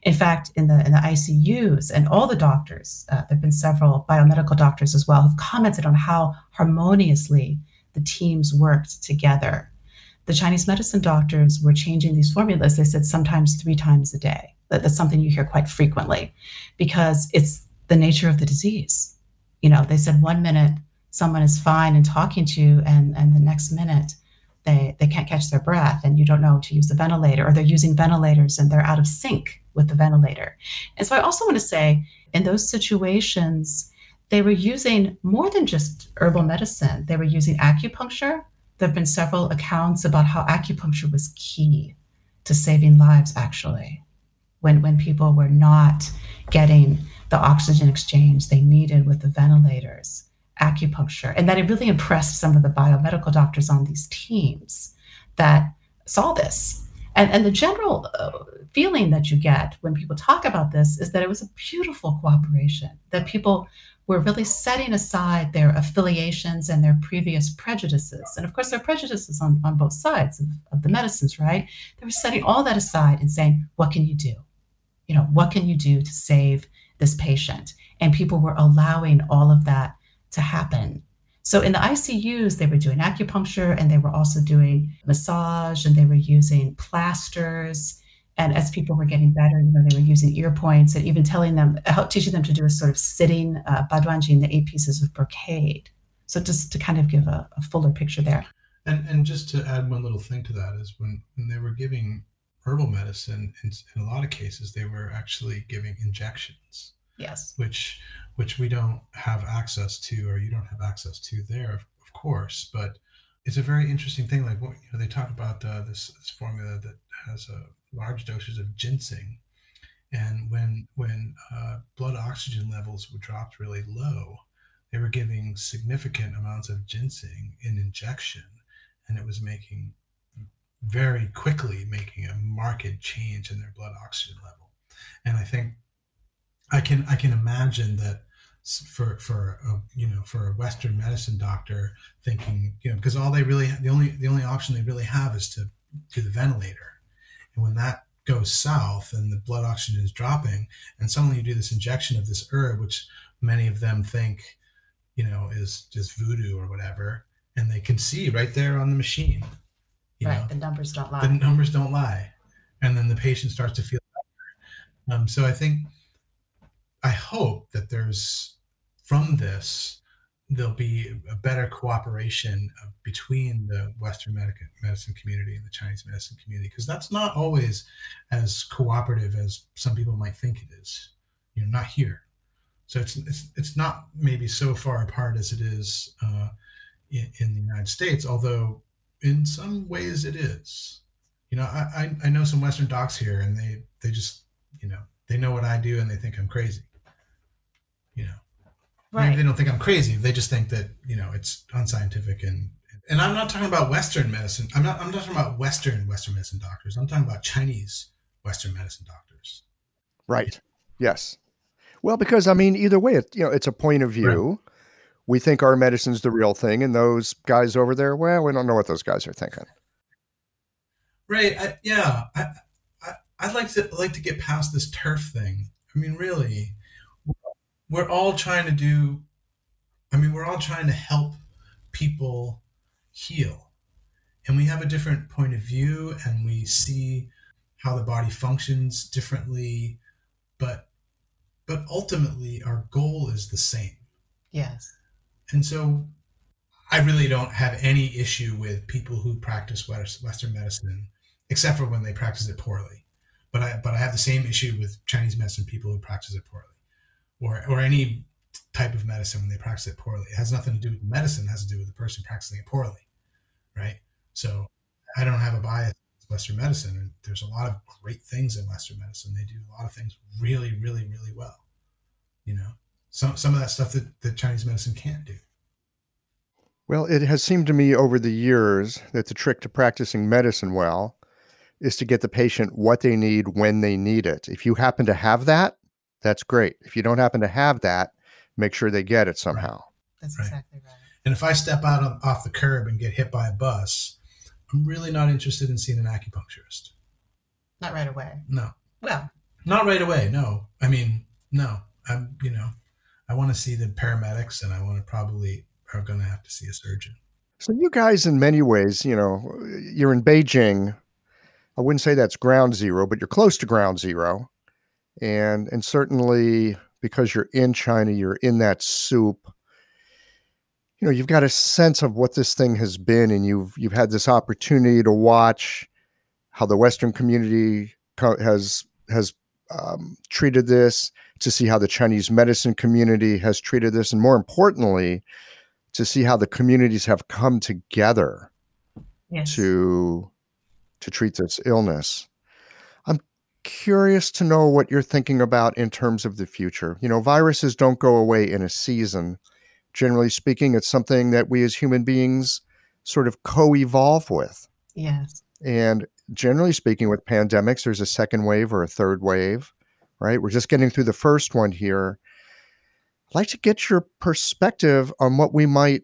In fact, in the in the I C Us and all the doctors, uh, there have been several biomedical doctors as well, who've commented on how harmoniously the teams worked together. The Chinese medicine doctors were changing these formulas. They said sometimes three times a day. That, that's something you hear quite frequently because it's the nature of the disease. You know, they said one minute someone is fine and talking to you, and, and the next minute they, they can't catch their breath and you don't know to use the ventilator, or they're using ventilators and they're out of sync with the ventilator. And so I also want to say in those situations, they were using more than just herbal medicine. They were using acupuncture. There have been several accounts about how acupuncture was key to saving lives, actually, when, when people were not getting the oxygen exchange they needed with the ventilators, acupuncture. And that it really impressed some of the biomedical doctors on these teams that saw this. And, and the general uh, feeling that you get when people talk about this is that it was a beautiful cooperation, that people were really setting aside their affiliations and their previous prejudices. And of course, there are prejudices on, on both sides of, of the medicines, right? They were setting all that aside and saying, what can you do? You know, what can you do to save this patient? And people were allowing all of that to happen. So in the I C Us, they were doing acupuncture and they were also doing massage and they were using plasters. And as people were getting better, you know, they were using ear points and even telling them, help teaching them to do a sort of sitting uh, baduanjing, the eight pieces of brocade. So just to kind of give a, a fuller picture there. And and just to add one little thing to that is when, when they were giving herbal medicine, in, in a lot of cases, they were actually giving injections. Yes. Which which we don't have access to, or you don't have access to there, of, of course. But it's a very interesting thing. Like, what, you know, they talk about uh, this, this formula that has uh, large doses of ginseng, and when when uh, blood oxygen levels were dropped really low, they were giving significant amounts of ginseng in injection, and it was making very quickly making a marked change in their blood oxygen level. And I think I can I can imagine that for for a, you know for a Western medicine doctor thinking, you know, because all they really the only the only option they really have is to do the ventilator, and when that goes south and the blood oxygen is dropping, and suddenly you do this injection of this herb, which many of them think, you know, is just voodoo or whatever, and they can see right there on the machine, you right, know, the numbers don't lie. The numbers don't lie, and then the patient starts to feel better. Um, so I think. I hope that there's, from this, there'll be a better cooperation between the Western medical medicine community and the Chinese medicine community, because that's not always as cooperative as some people might think it is. You know, not here. So it's it's it's not maybe so far apart as it is uh, in, in the United States, although in some ways it is. You know, I, I I know some Western docs here, and they they just, you know, they know what I do and they think I'm crazy. You know, right. Maybe they don't think I'm crazy. They just think that, you know, it's unscientific. And and I'm not talking about Western medicine. I'm not I'm not talking about Western Western medicine doctors. I'm talking about Chinese Western medicine doctors. Right. Yes. Well, because I mean, either way, it, you know, it's a point of view. Right. We think our medicine's the real thing, and those guys over there, well, we don't know what those guys are thinking. Right. I, yeah. I, I I'd like to like to get past this turf thing. I mean, really. We're all trying to do, I mean, we're all trying to help people heal. And we have a different point of view, and we see how the body functions differently. But but ultimately, our goal is the same. Yes. And so I really don't have any issue with people who practice Western medicine, except for when they practice it poorly. But I, but I have the same issue with Chinese medicine people who practice it poorly. Or, or any type of medicine when they practice it poorly. It has nothing to do with the medicine. It has to do with the person practicing it poorly, right? So I don't have a bias against Western medicine. And there's a lot of great things in Western medicine. They do a lot of things really, really, really well. You know, some some of that stuff that, that Chinese medicine can't do. Well, it has seemed to me over the years that the trick to practicing medicine well is to get the patient what they need when they need it. If you happen to have that, that's great. If you don't happen to have that, make sure they get it somehow. Right. That's right. exactly right. And if I step out of, off the curb and get hit by a bus, I'm really not interested in seeing an acupuncturist. Not right away. No. Well, Not right away. No, I mean, no. I'm, you know, I want to see the paramedics, and I want to probably are going to have to see a surgeon. So you guys, in many ways, you know, you're in Beijing. I wouldn't say that's ground zero, but you're close to ground zero. And and certainly because you're in China, you're in that soup. You know, you've got a sense of what this thing has been, and you've you've had this opportunity to watch how the Western community co- has has um, treated this, to see how the Chinese medicine community has treated this, and more importantly, to see how the communities have come together Yes. to to treat this illness. I'm curious to know what you're thinking about in terms of the future. You know, viruses don't go away in a season. Generally speaking, it's something that we as human beings sort of co-evolve with. Yes. And generally speaking, with pandemics, there's a second wave or a third wave, right? We're just getting through the first one here. I'd like to get your perspective on what we might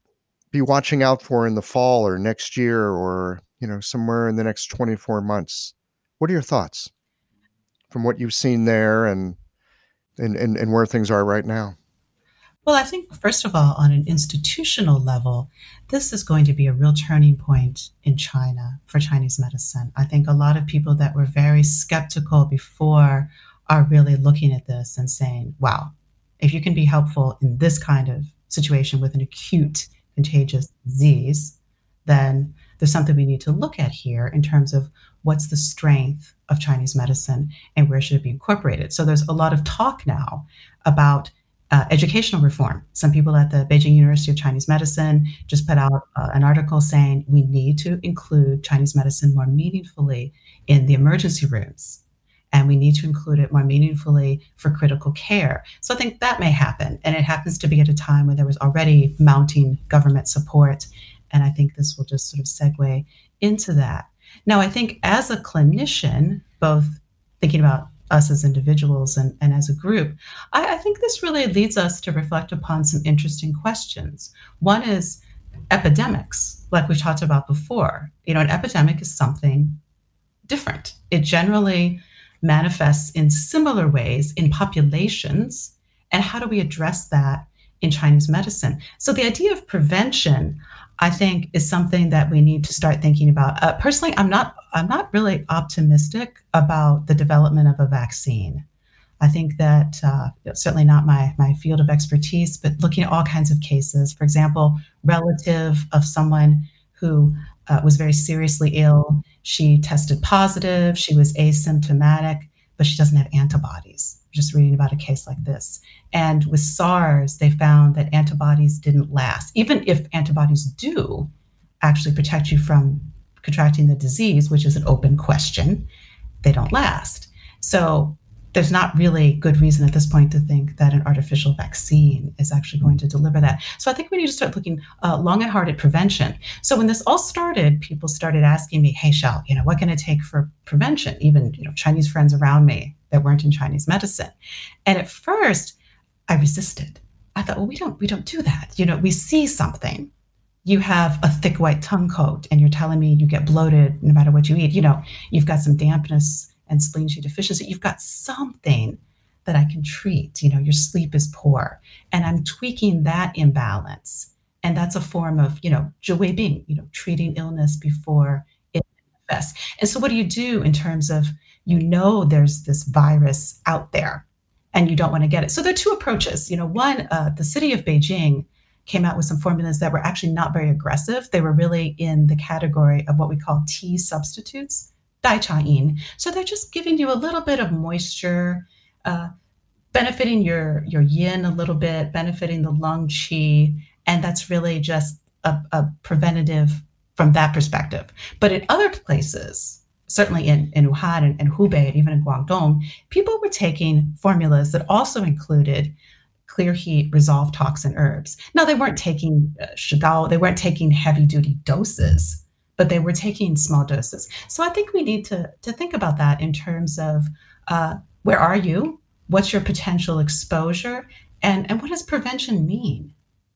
be watching out for in the fall or next year, or, you know, somewhere in the next twenty-four months. What are your thoughts from what you've seen there and and and, and where things are right now? Well, I think, first of all, on an institutional level, this is going to be a real turning point in China for Chinese medicine. I think a lot of people that were very skeptical before are really looking at this and saying, wow, if you can be helpful in this kind of situation with an acute contagious disease, then there's something we need to look at here in terms of what's the strength of Chinese medicine and where should it be incorporated. So there's a lot of talk now about uh, educational reform. Some people at the Beijing University of Chinese Medicine just put out uh, an article saying we need to include Chinese medicine more meaningfully in the emergency rooms, and we need to include it more meaningfully for critical care. So I think that may happen, and it happens to be at a time when there was already mounting government support, and I think this will just sort of segue into that. Now, I think as a clinician, both thinking about us as individuals and, and as a group, I, I think this really leads us to reflect upon some interesting questions. One is epidemics, like we've talked about before. You know, an epidemic is something different. It generally manifests in similar ways in populations. And how do we address that in Chinese medicine? So the idea of prevention, I think, is something that we need to start thinking about. Uh, personally, I'm not I'm not really optimistic about the development of a vaccine. I think that uh, it's certainly not my my field of expertise, but looking at all kinds of cases, for example, relative of someone who uh, was very seriously ill, she tested positive, she was asymptomatic, but she doesn't have antibodies. Just reading about a case like this. And with SARS, they found that antibodies didn't last. Even if antibodies do actually protect you from contracting the disease, which is an open question, they don't last. So there's not really good reason at this point to think that an artificial vaccine is actually going to deliver that. So I think we need to start looking uh, long and hard at prevention. So when this all started, people started asking me, hey, Shell, you know, what can I take for prevention? Even, you know, Chinese friends around me that weren't in Chinese medicine. And at first I resisted. I thought, well, we don't, we don't do that. You know, we see something. You have a thick white tongue coat and you're telling me you get bloated no matter what you eat. You know, you've got some dampness and spleen G deficiency. You've got something that I can treat. You know, your sleep is poor, and I'm tweaking that imbalance. And that's a form of, you know, 治未病, you know, treating illness before it manifests. And so what do you do in terms of, you know, there's this virus out there and you don't want to get it? So there are two approaches. You know, one, uh, the city of Beijing came out with some formulas that were actually not very aggressive. They were really in the category of what we call tea substitutes, 代茶饮. So they're just giving you a little bit of moisture, uh, benefiting your, your yin a little bit, benefiting the lung qi. And that's really just a, a preventative from that perspective. But in other places, certainly in, in Wuhan and, and Hubei, and even in Guangdong, people were taking formulas that also included clear heat, resolve toxin herbs. Now, they weren't taking uh, shigao, they weren't taking heavy duty doses, but they were taking small doses. So I think we need to, to think about that in terms of uh, where are you? What's your potential exposure? And, and what does prevention mean?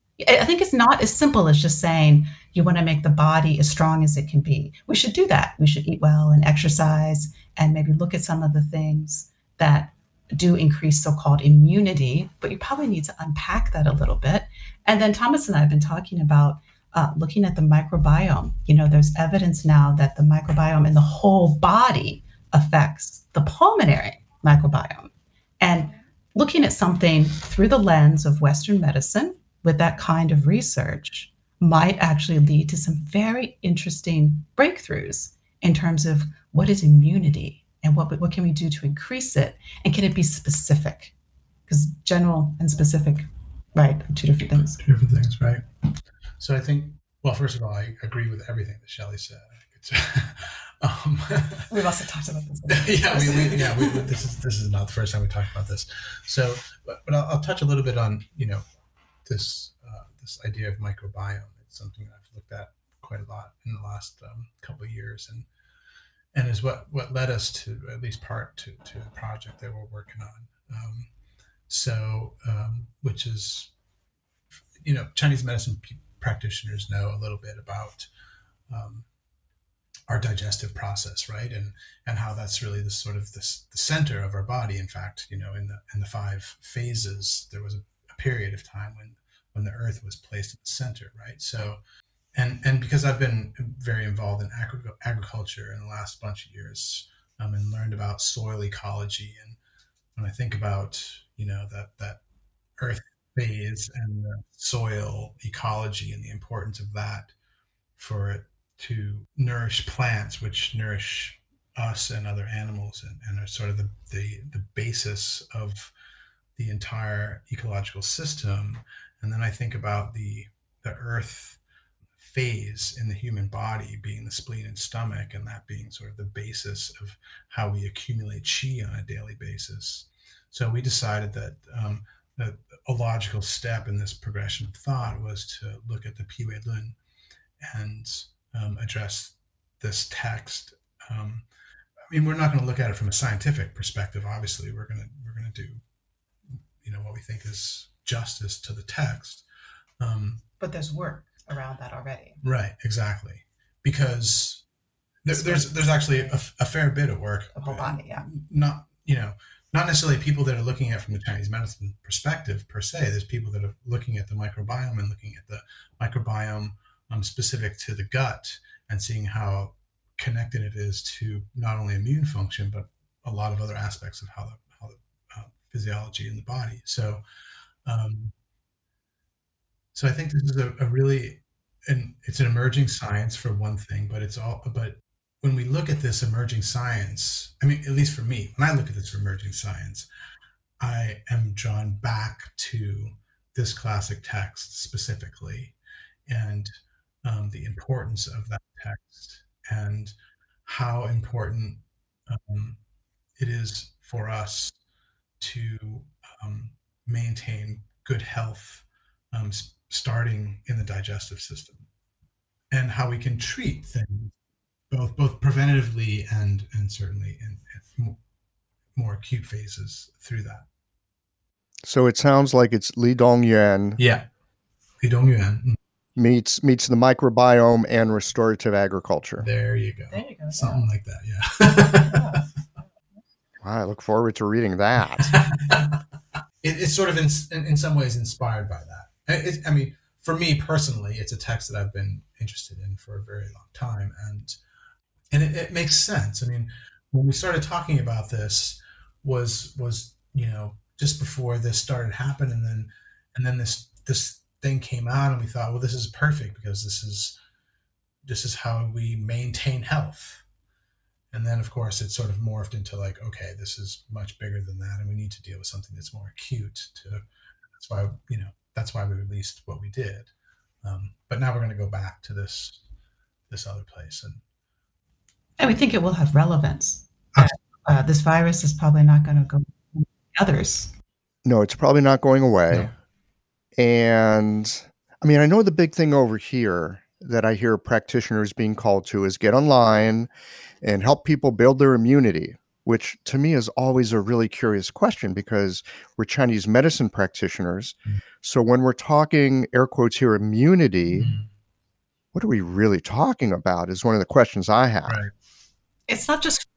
I think it's not as simple as just saying you want to make the body as strong as it can be. We should do that. We should eat well and exercise and maybe look at some of the things that do increase so-called immunity, but you probably need to unpack that a little bit. And then Thomas and I have been talking about uh, looking at the microbiome. You know, there's evidence now that the microbiome in the whole body affects the pulmonary microbiome. And looking at something through the lens of Western medicine with that kind of research might actually lead to some very interesting breakthroughs in terms of what is immunity and what, what can we do to increase it? And can it be specific? Because general and specific, right, are two different things. Two different things, right? So I think, well, first of all, I agree with everything that Shelley said. It's, um, We've also talked about this. yeah, we, we, yeah. We, this is this is not the first time we talked about this. So, but, but I'll, I'll touch a little bit on you know this uh, this idea of microbiome. It's something that I've looked at quite a lot in the last um, couple of years, and and is what what led us to at least part to to the project that we're working on. Um, so, um, which is you know Chinese medicine p- practitioners know a little bit about. Um, our digestive process, right, and and how that's really the sort of this the center of our body. In fact, you know, in the in the five phases, there was a, a period of time when when the Earth was placed at the center, right? So, and and because I've been very involved in agri- agriculture in the last bunch of years, um, and learned about soil ecology, and when I think about you know that that Earth phase and the soil ecology and the importance of that for it to nourish plants, which nourish us and other animals, and, and are sort of the, the the basis of the entire ecological system. And then I think about the the earth phase in the human body being the spleen and stomach, and that being sort of the basis of how we accumulate qi on a daily basis. So we decided that um, that a logical step in this progression of thought was to look at the Pi Wei Lun and Um, address this text. Um, I mean, we're not going to look at it from a scientific perspective. Obviously, we're going to we're going to do, you know, what we think is justice to the text. Um, but there's work around that already, right? Exactly, because there, there's there's actually a, a fair bit of work. The whole body, yeah. Not you know not necessarily people that are looking at it from the Chinese medicine perspective per se. There's people that are looking at the microbiome and looking at the microbiome. Um, specific to the gut, and seeing how connected it is to not only immune function, but a lot of other aspects of how the, how the uh, physiology in the body. So, um, so I think this is a, a really, and it's an emerging science for one thing, but it's all, but when we look at this emerging science, I mean, at least for me, when I look at this emerging science, I am drawn back to this classic text specifically, and Um, the importance of that text and how important um, it is for us to um, maintain good health, um, s- starting in the digestive system, and how we can treat things both both preventatively and and certainly in, in more acute phases through that. So it sounds like it's Li Dongyuan. Yeah, Li Dongyuan. meets meets the microbiome and restorative agriculture. There you go. There you go. Something yeah. like that, yeah. Wow, I look forward to reading that. it, it's sort of in, in, in some ways inspired by that. It, I mean, for me personally, it's a text that I've been interested in for a very long time, and and it, it makes sense. I mean, when we started talking about this, was was you know just before this started happening, and then and then this this. thing came out, and we thought, well, this is perfect because this is this is how we maintain health. And then of course it sort of morphed into like, okay, this is much bigger than that, and we need to deal with something that's more acute. To that's why you know that's why we released what we did. Um, but now we're going to go back to this this other place, and and we think it will have relevance. Uh, this virus is probably not going to go to others. No, it's probably not going away. No. And I mean, I know the big thing over here that I hear practitioners being called to is get online and help people build their immunity, which to me is always a really curious question because we're Chinese medicine practitioners. Mm-hmm. So when we're talking, air quotes here, immunity, mm-hmm. what are we really talking about is one of the questions I have. Right. It's not just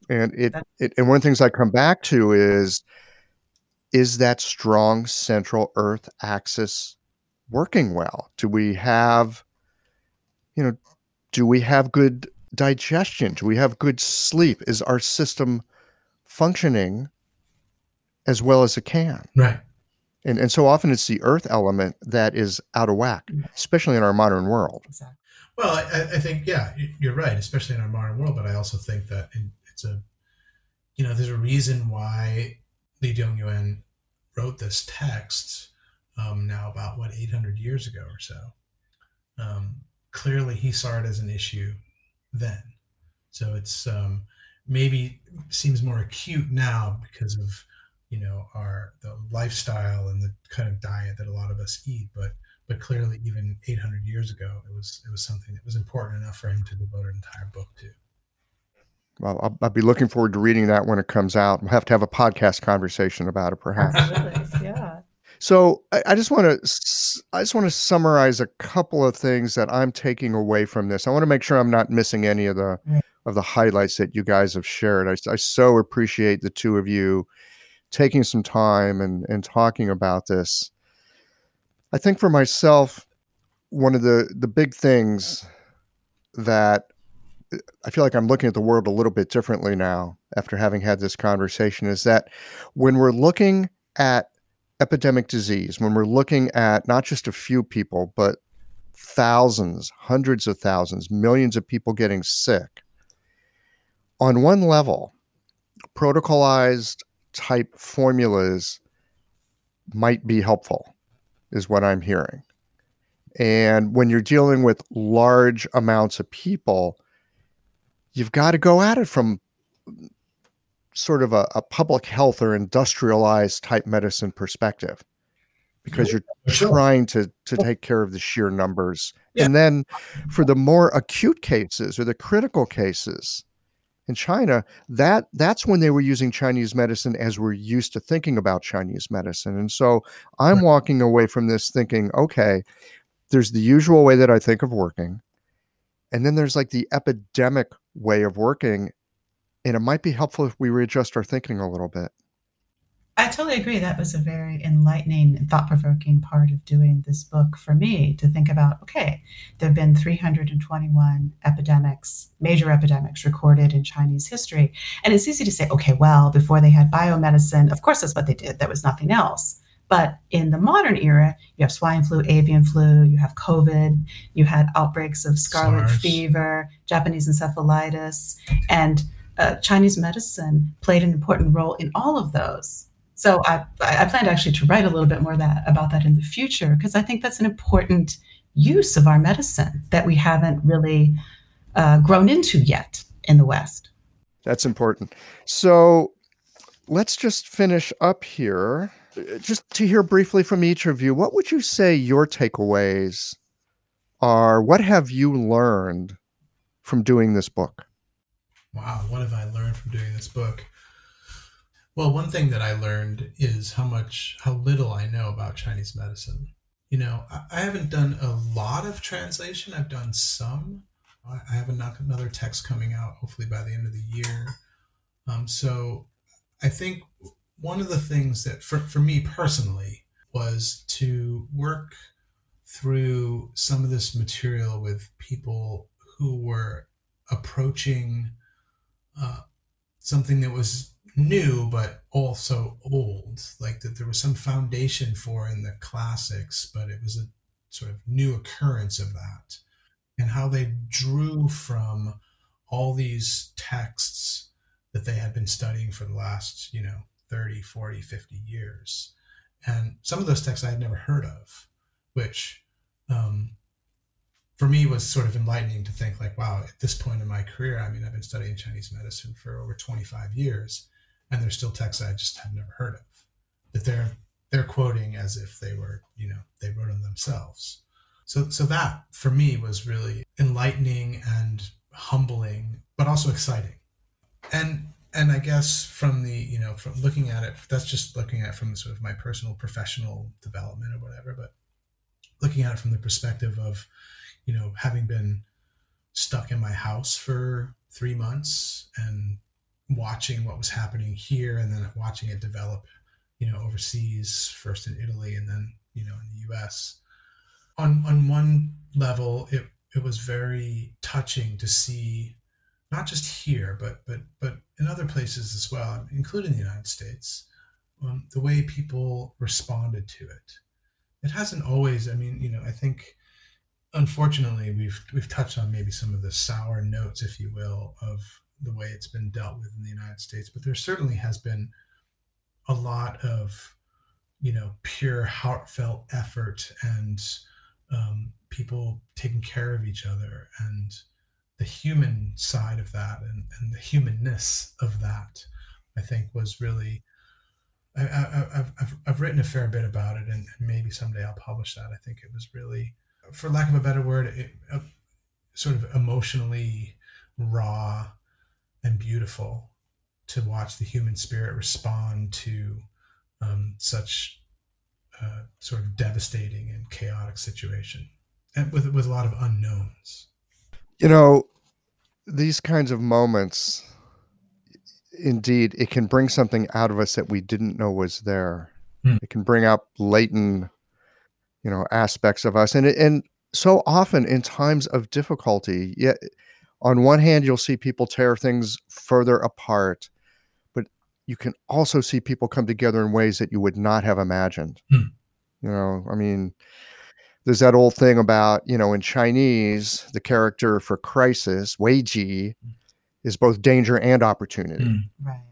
And it, That, it and one of the things I come back to is is that strong central Earth axis working well? Do we have, you know, do we have good digestion? Do we have good sleep? Is our system functioning as well as it can? Right. And and so often it's the earth element that is out of whack, especially in our modern world. exactly. Well, I, I think, yeah, you're right, especially in our modern world. But I also think that it's a, you know, there's a reason why Li Dongyuan wrote this text um, now about, what, eight hundred years ago or so. Um, clearly, he saw it as an issue then. So it's um, maybe seems more acute now because of, you know, our the lifestyle and the kind of diet that a lot of us eat. But but clearly, even eight hundred years ago, it was it was something that was important enough for him to devote an entire book to. Well, I'll, I'll be looking forward to reading that when it comes out. We'll have to have a podcast conversation about it, perhaps. Absolutely. Yeah. So I, I just want to I just want to summarize a couple of things that I'm taking away from this. I want to make sure I'm not missing any of the Right. of the highlights that you guys have shared. I, I so appreciate the two of you taking some time and and talking about this. I think for myself, one of the the big things that I feel like I'm looking at the world a little bit differently now after having had this conversation is that when we're looking at epidemic disease, when we're looking at not just a few people, but thousands, hundreds of thousands, millions of people getting sick, on one level, protocolized type formulas might be helpful, is what I'm hearing. And when you're dealing with large amounts of people, you've got to go at it from sort of a, a public health or industrialized type medicine perspective, because you're Sure. trying to, to take care of the sheer numbers. Yeah. And then for the more acute cases or the critical cases in China, that that's when they were using Chinese medicine as we're used to thinking about Chinese medicine. And so I'm Right. walking away from this thinking, okay, there's the usual way that I think of working. And then there's like the epidemic way of working. And it might be helpful if we readjust our thinking a little bit. I totally agree. That was a very enlightening and thought-provoking part of doing this book for me, to think about, okay, there have been three hundred twenty-one epidemics, major epidemics recorded in Chinese history. And it's easy to say, okay, well, before they had biomedicine, of course that's what they did. There was nothing else. But in the modern era, you have swine flu, avian flu, you have COVID, you had outbreaks of scarlet SARS. fever, Japanese encephalitis, and uh, Chinese medicine played an important role in all of those. So I, I plan to actually to write a little bit more that about that in the future, because I think that's an important use of our medicine that we haven't really uh, grown into yet in the West. That's important. So let's just finish up here. Just to hear briefly from each of you, what would you say your takeaways are? What have you learned from doing this book? Wow, what have I learned from doing this book? Well, one thing that I learned is how much, how little I know about Chinese medicine. You know, I, I haven't done a lot of translation. I've done some. I, I have another text coming out, hopefully by the end of the year. Um, so I think one of the things that, for, for me personally, was to work through some of this material with people who were approaching uh, something that was new but also old, like that there was some foundation for in the classics, but it was a sort of new occurrence of that, and how they drew from all these texts that they had been studying for the last, you know, thirty, forty, fifty years. And some of those texts I had never heard of, which um, for me was sort of enlightening to think like, wow, at this point in my career, I mean, I've been studying Chinese medicine for over twenty-five years, and there's still texts I just have never heard of that they're they're quoting as if they were, you know, they wrote them themselves. So so that for me was really enlightening and humbling, but also exciting. And and I guess from the, you know, from looking at it, that's just looking at it from sort of my personal professional development or whatever, but looking at it from the perspective of, you know, having been stuck in my house for three months and watching what was happening here and then watching it develop, you know, overseas, first in Italy and then, you know, in the U S. On on one level, it it was very touching to see, not just here, but but but in other places as well, including the United States, um, the way people responded to it. It hasn't always. I mean, you know, I think unfortunately we've we've touched on maybe some of the sour notes, if you will, of the way it's been dealt with in the United States, but there certainly has been a lot of, you know, pure heartfelt effort and um, people taking care of each other, and the human side of that and, and the humanness of that, I think was really, I, I, I've, I've, I've written a fair bit about it, and, and maybe someday I'll publish that. I think it was really, for lack of a better word, it, uh, sort of emotionally raw and beautiful to watch the human spirit respond to um, such uh, sort of devastating and chaotic situation, and with with a lot of unknowns. You know, these kinds of moments, indeed, it can bring something out of us that we didn't know was there. Mm. It can bring out latent, you know, aspects of us, and it, and so often in times of difficulty, yet on one hand, you'll see people tear things further apart, but you can also see people come together in ways that you would not have imagined. Mm. You know, I mean, there's that old thing about, you know, in Chinese, the character for crisis, Wei Ji, is both danger and opportunity. Mm. Right.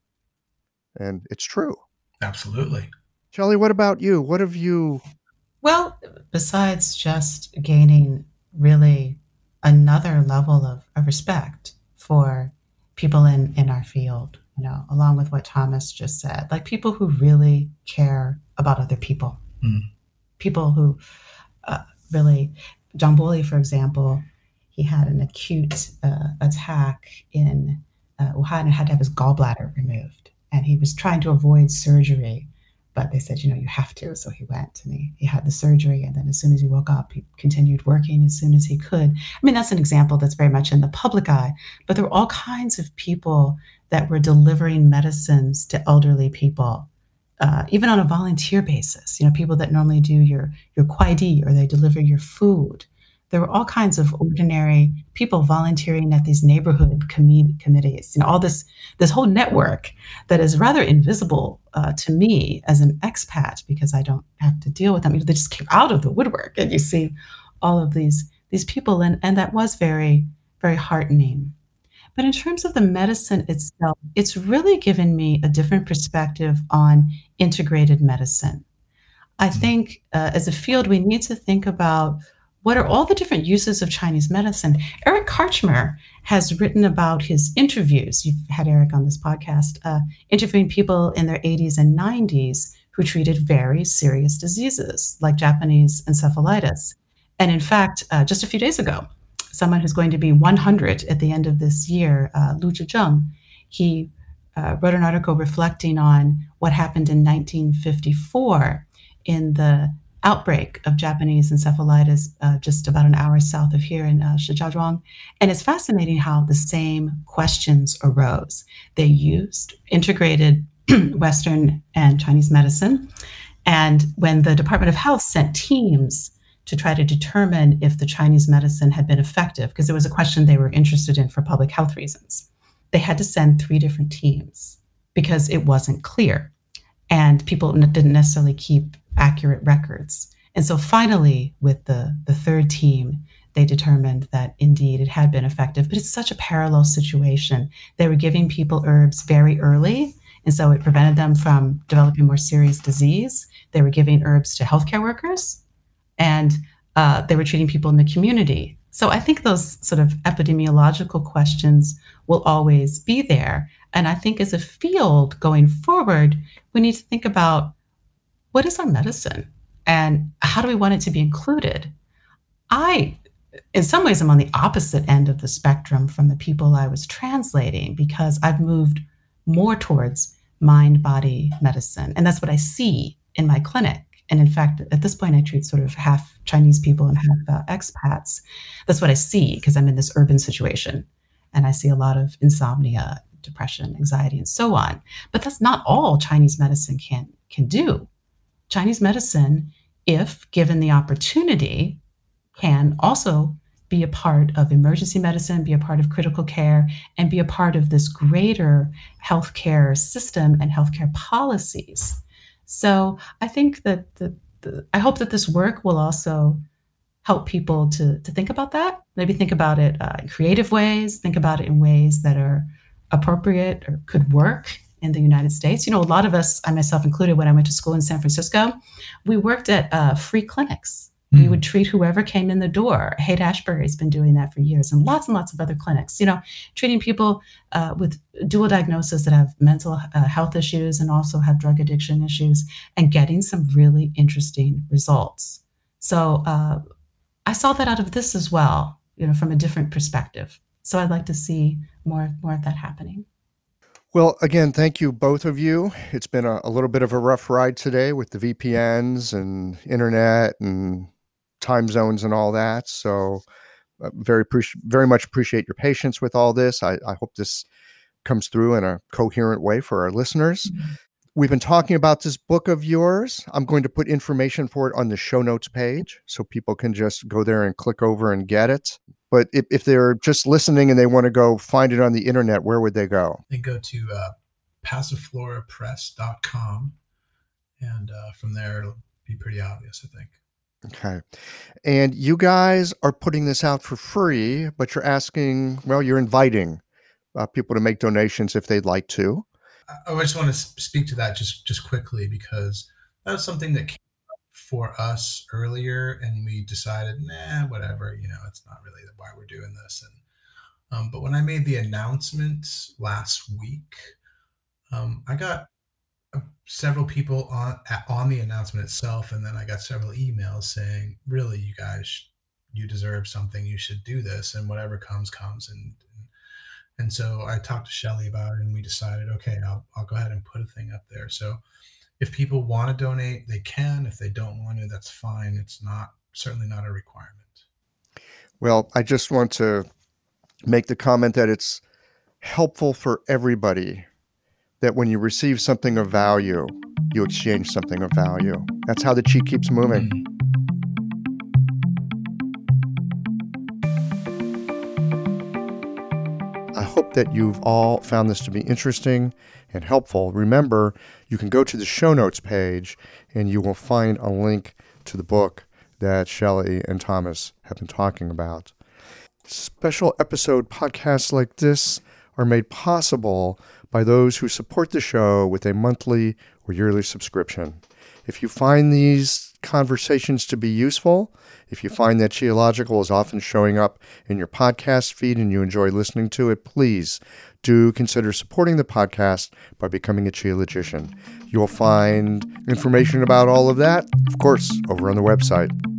And it's true. Absolutely. Shelley, what about you? What have you... Well, besides just gaining really another level of, of respect for people in, in our field, you know, along with what Thomas just said, like people who really care about other people, mm. people who uh, really, John Bowley, for example, he had an acute uh, attack in uh, Wuhan and had to have his gallbladder removed. And he was trying to avoid surgery, but they said, you know, you have to. So he went and he, he had the surgery. And then as soon as he woke up, he continued working as soon as he could. I mean, that's an example that's very much in the public eye. But there were all kinds of people that were delivering medicines to elderly people, uh, even on a volunteer basis. You know, people that normally do your, your kwaidi, or they deliver your food. There were all kinds of ordinary people volunteering at these neighborhood com- committees. You know, all this this whole network that is rather invisible uh, to me as an expat, because I don't have to deal with them. You know, they just came out of the woodwork, and you see all of these these people, and and that was very very heartening. But in terms of the medicine itself, it's really given me a different perspective on integrated medicine. I think uh, as a field, we need to think about what are all the different uses of Chinese medicine. Eric Karchmer has written about his interviews. You've had Eric on this podcast, uh, interviewing people in their eighties and nineties who treated very serious diseases like Japanese encephalitis. And in fact, uh, just a few days ago, someone who's going to be one hundred at the end of this year, uh, Lu Zhizheng, he uh, wrote an article reflecting on what happened in nineteen fifty-four in the outbreak of Japanese encephalitis uh, just about an hour south of here in uh, Shijiazhuang. And it's fascinating how the same questions arose. They used integrated Western and Chinese medicine. And when the Department of Health sent teams to try to determine if the Chinese medicine had been effective, because it was a question they were interested in for public health reasons, they had to send three different teams because it wasn't clear. And people didn't necessarily keep accurate records. And so finally, with the, the third team, they determined that indeed it had been effective. But it's such a parallel situation. They were giving people herbs very early, and so it prevented them from developing more serious disease. They were giving herbs to healthcare workers, and uh, they were treating people in the community. So I think those sort of epidemiological questions will always be there. And I think as a field going forward, we need to think about, what is our medicine and how do we want it to be included? I, in some ways, I'm on the opposite end of the spectrum from the people I was translating, because I've moved more towards mind-body medicine. And that's what I see in my clinic. And in fact, at this point, I treat sort of half Chinese people and half uh, expats. That's what I see, because I'm in this urban situation. And I see a lot of insomnia, depression, anxiety, and so on. But that's not all Chinese medicine can, can do. Chinese medicine, if given the opportunity, can also be a part of emergency medicine, be a part of critical care, and be a part of this greater healthcare system and healthcare policies. So I think that the, the I hope that this work will also help people to, to think about that, maybe think about it uh, in creative ways, think about it in ways that are appropriate or could work in the United States. You know, a lot of us, I myself included, when I went to school in San Francisco, we worked at uh, free clinics. We would treat whoever came in the door. Haight-Ashbury has been doing that for years, and lots and lots of other clinics, you know, treating people uh, with dual diagnosis that have mental uh, health issues and also have drug addiction issues, and getting some really interesting results. So uh, I saw that out of this as well, you know, from a different perspective. So I'd like to see more, more of that happening. Well, again, thank you, both of you. It's been a, a little bit of a rough ride today with the V P Ns and internet and time zones and all that. So uh, very, appreci- very much appreciate your patience with all this. I, I hope this comes through in a coherent way for our listeners. Mm-hmm. We've been talking about this book of yours. I'm going to put information for it on the show notes page so people can just go there and click over and get it. But if, if they're just listening and they want to go find it on the internet, where would they go? They go to uh, passiflora press dot com, and uh, from there it'll be pretty obvious, I think. Okay. And you guys are putting this out for free, but you're asking, well, you're inviting uh, people to make donations if they'd like to. I just want to speak to that just, just quickly, because that was something that came up for us earlier, and we decided, nah, whatever, you know, it's not really why we're doing this. And um, but when I made the announcement last week, um, I got uh, several people on on the announcement itself, and then I got several emails saying, really, you guys, you deserve something, you should do this, and whatever comes, comes. And And so I talked to Shelley about it, and we decided, okay, I'll, I'll go ahead and put a thing up there. So if people want to donate, they can. If they don't want to, that's fine. It's not, certainly not a requirement. Well, I just want to make the comment that it's helpful for everybody that when you receive something of value, you exchange something of value. That's how the chi keeps moving. Mm-hmm. I hope that you've all found this to be interesting and helpful. Remember, you can go to the show notes page and you will find a link to the book that Shelley and Thomas have been talking about. Special episode podcasts like this are made possible by those who support the show with a monthly or yearly subscription. If you find these conversations to be useful, if you find that Qiological is often showing up in your podcast feed and you enjoy listening to it, please do consider supporting the podcast by becoming a Qiologician. You'll find information about all of that, of course, over on the website.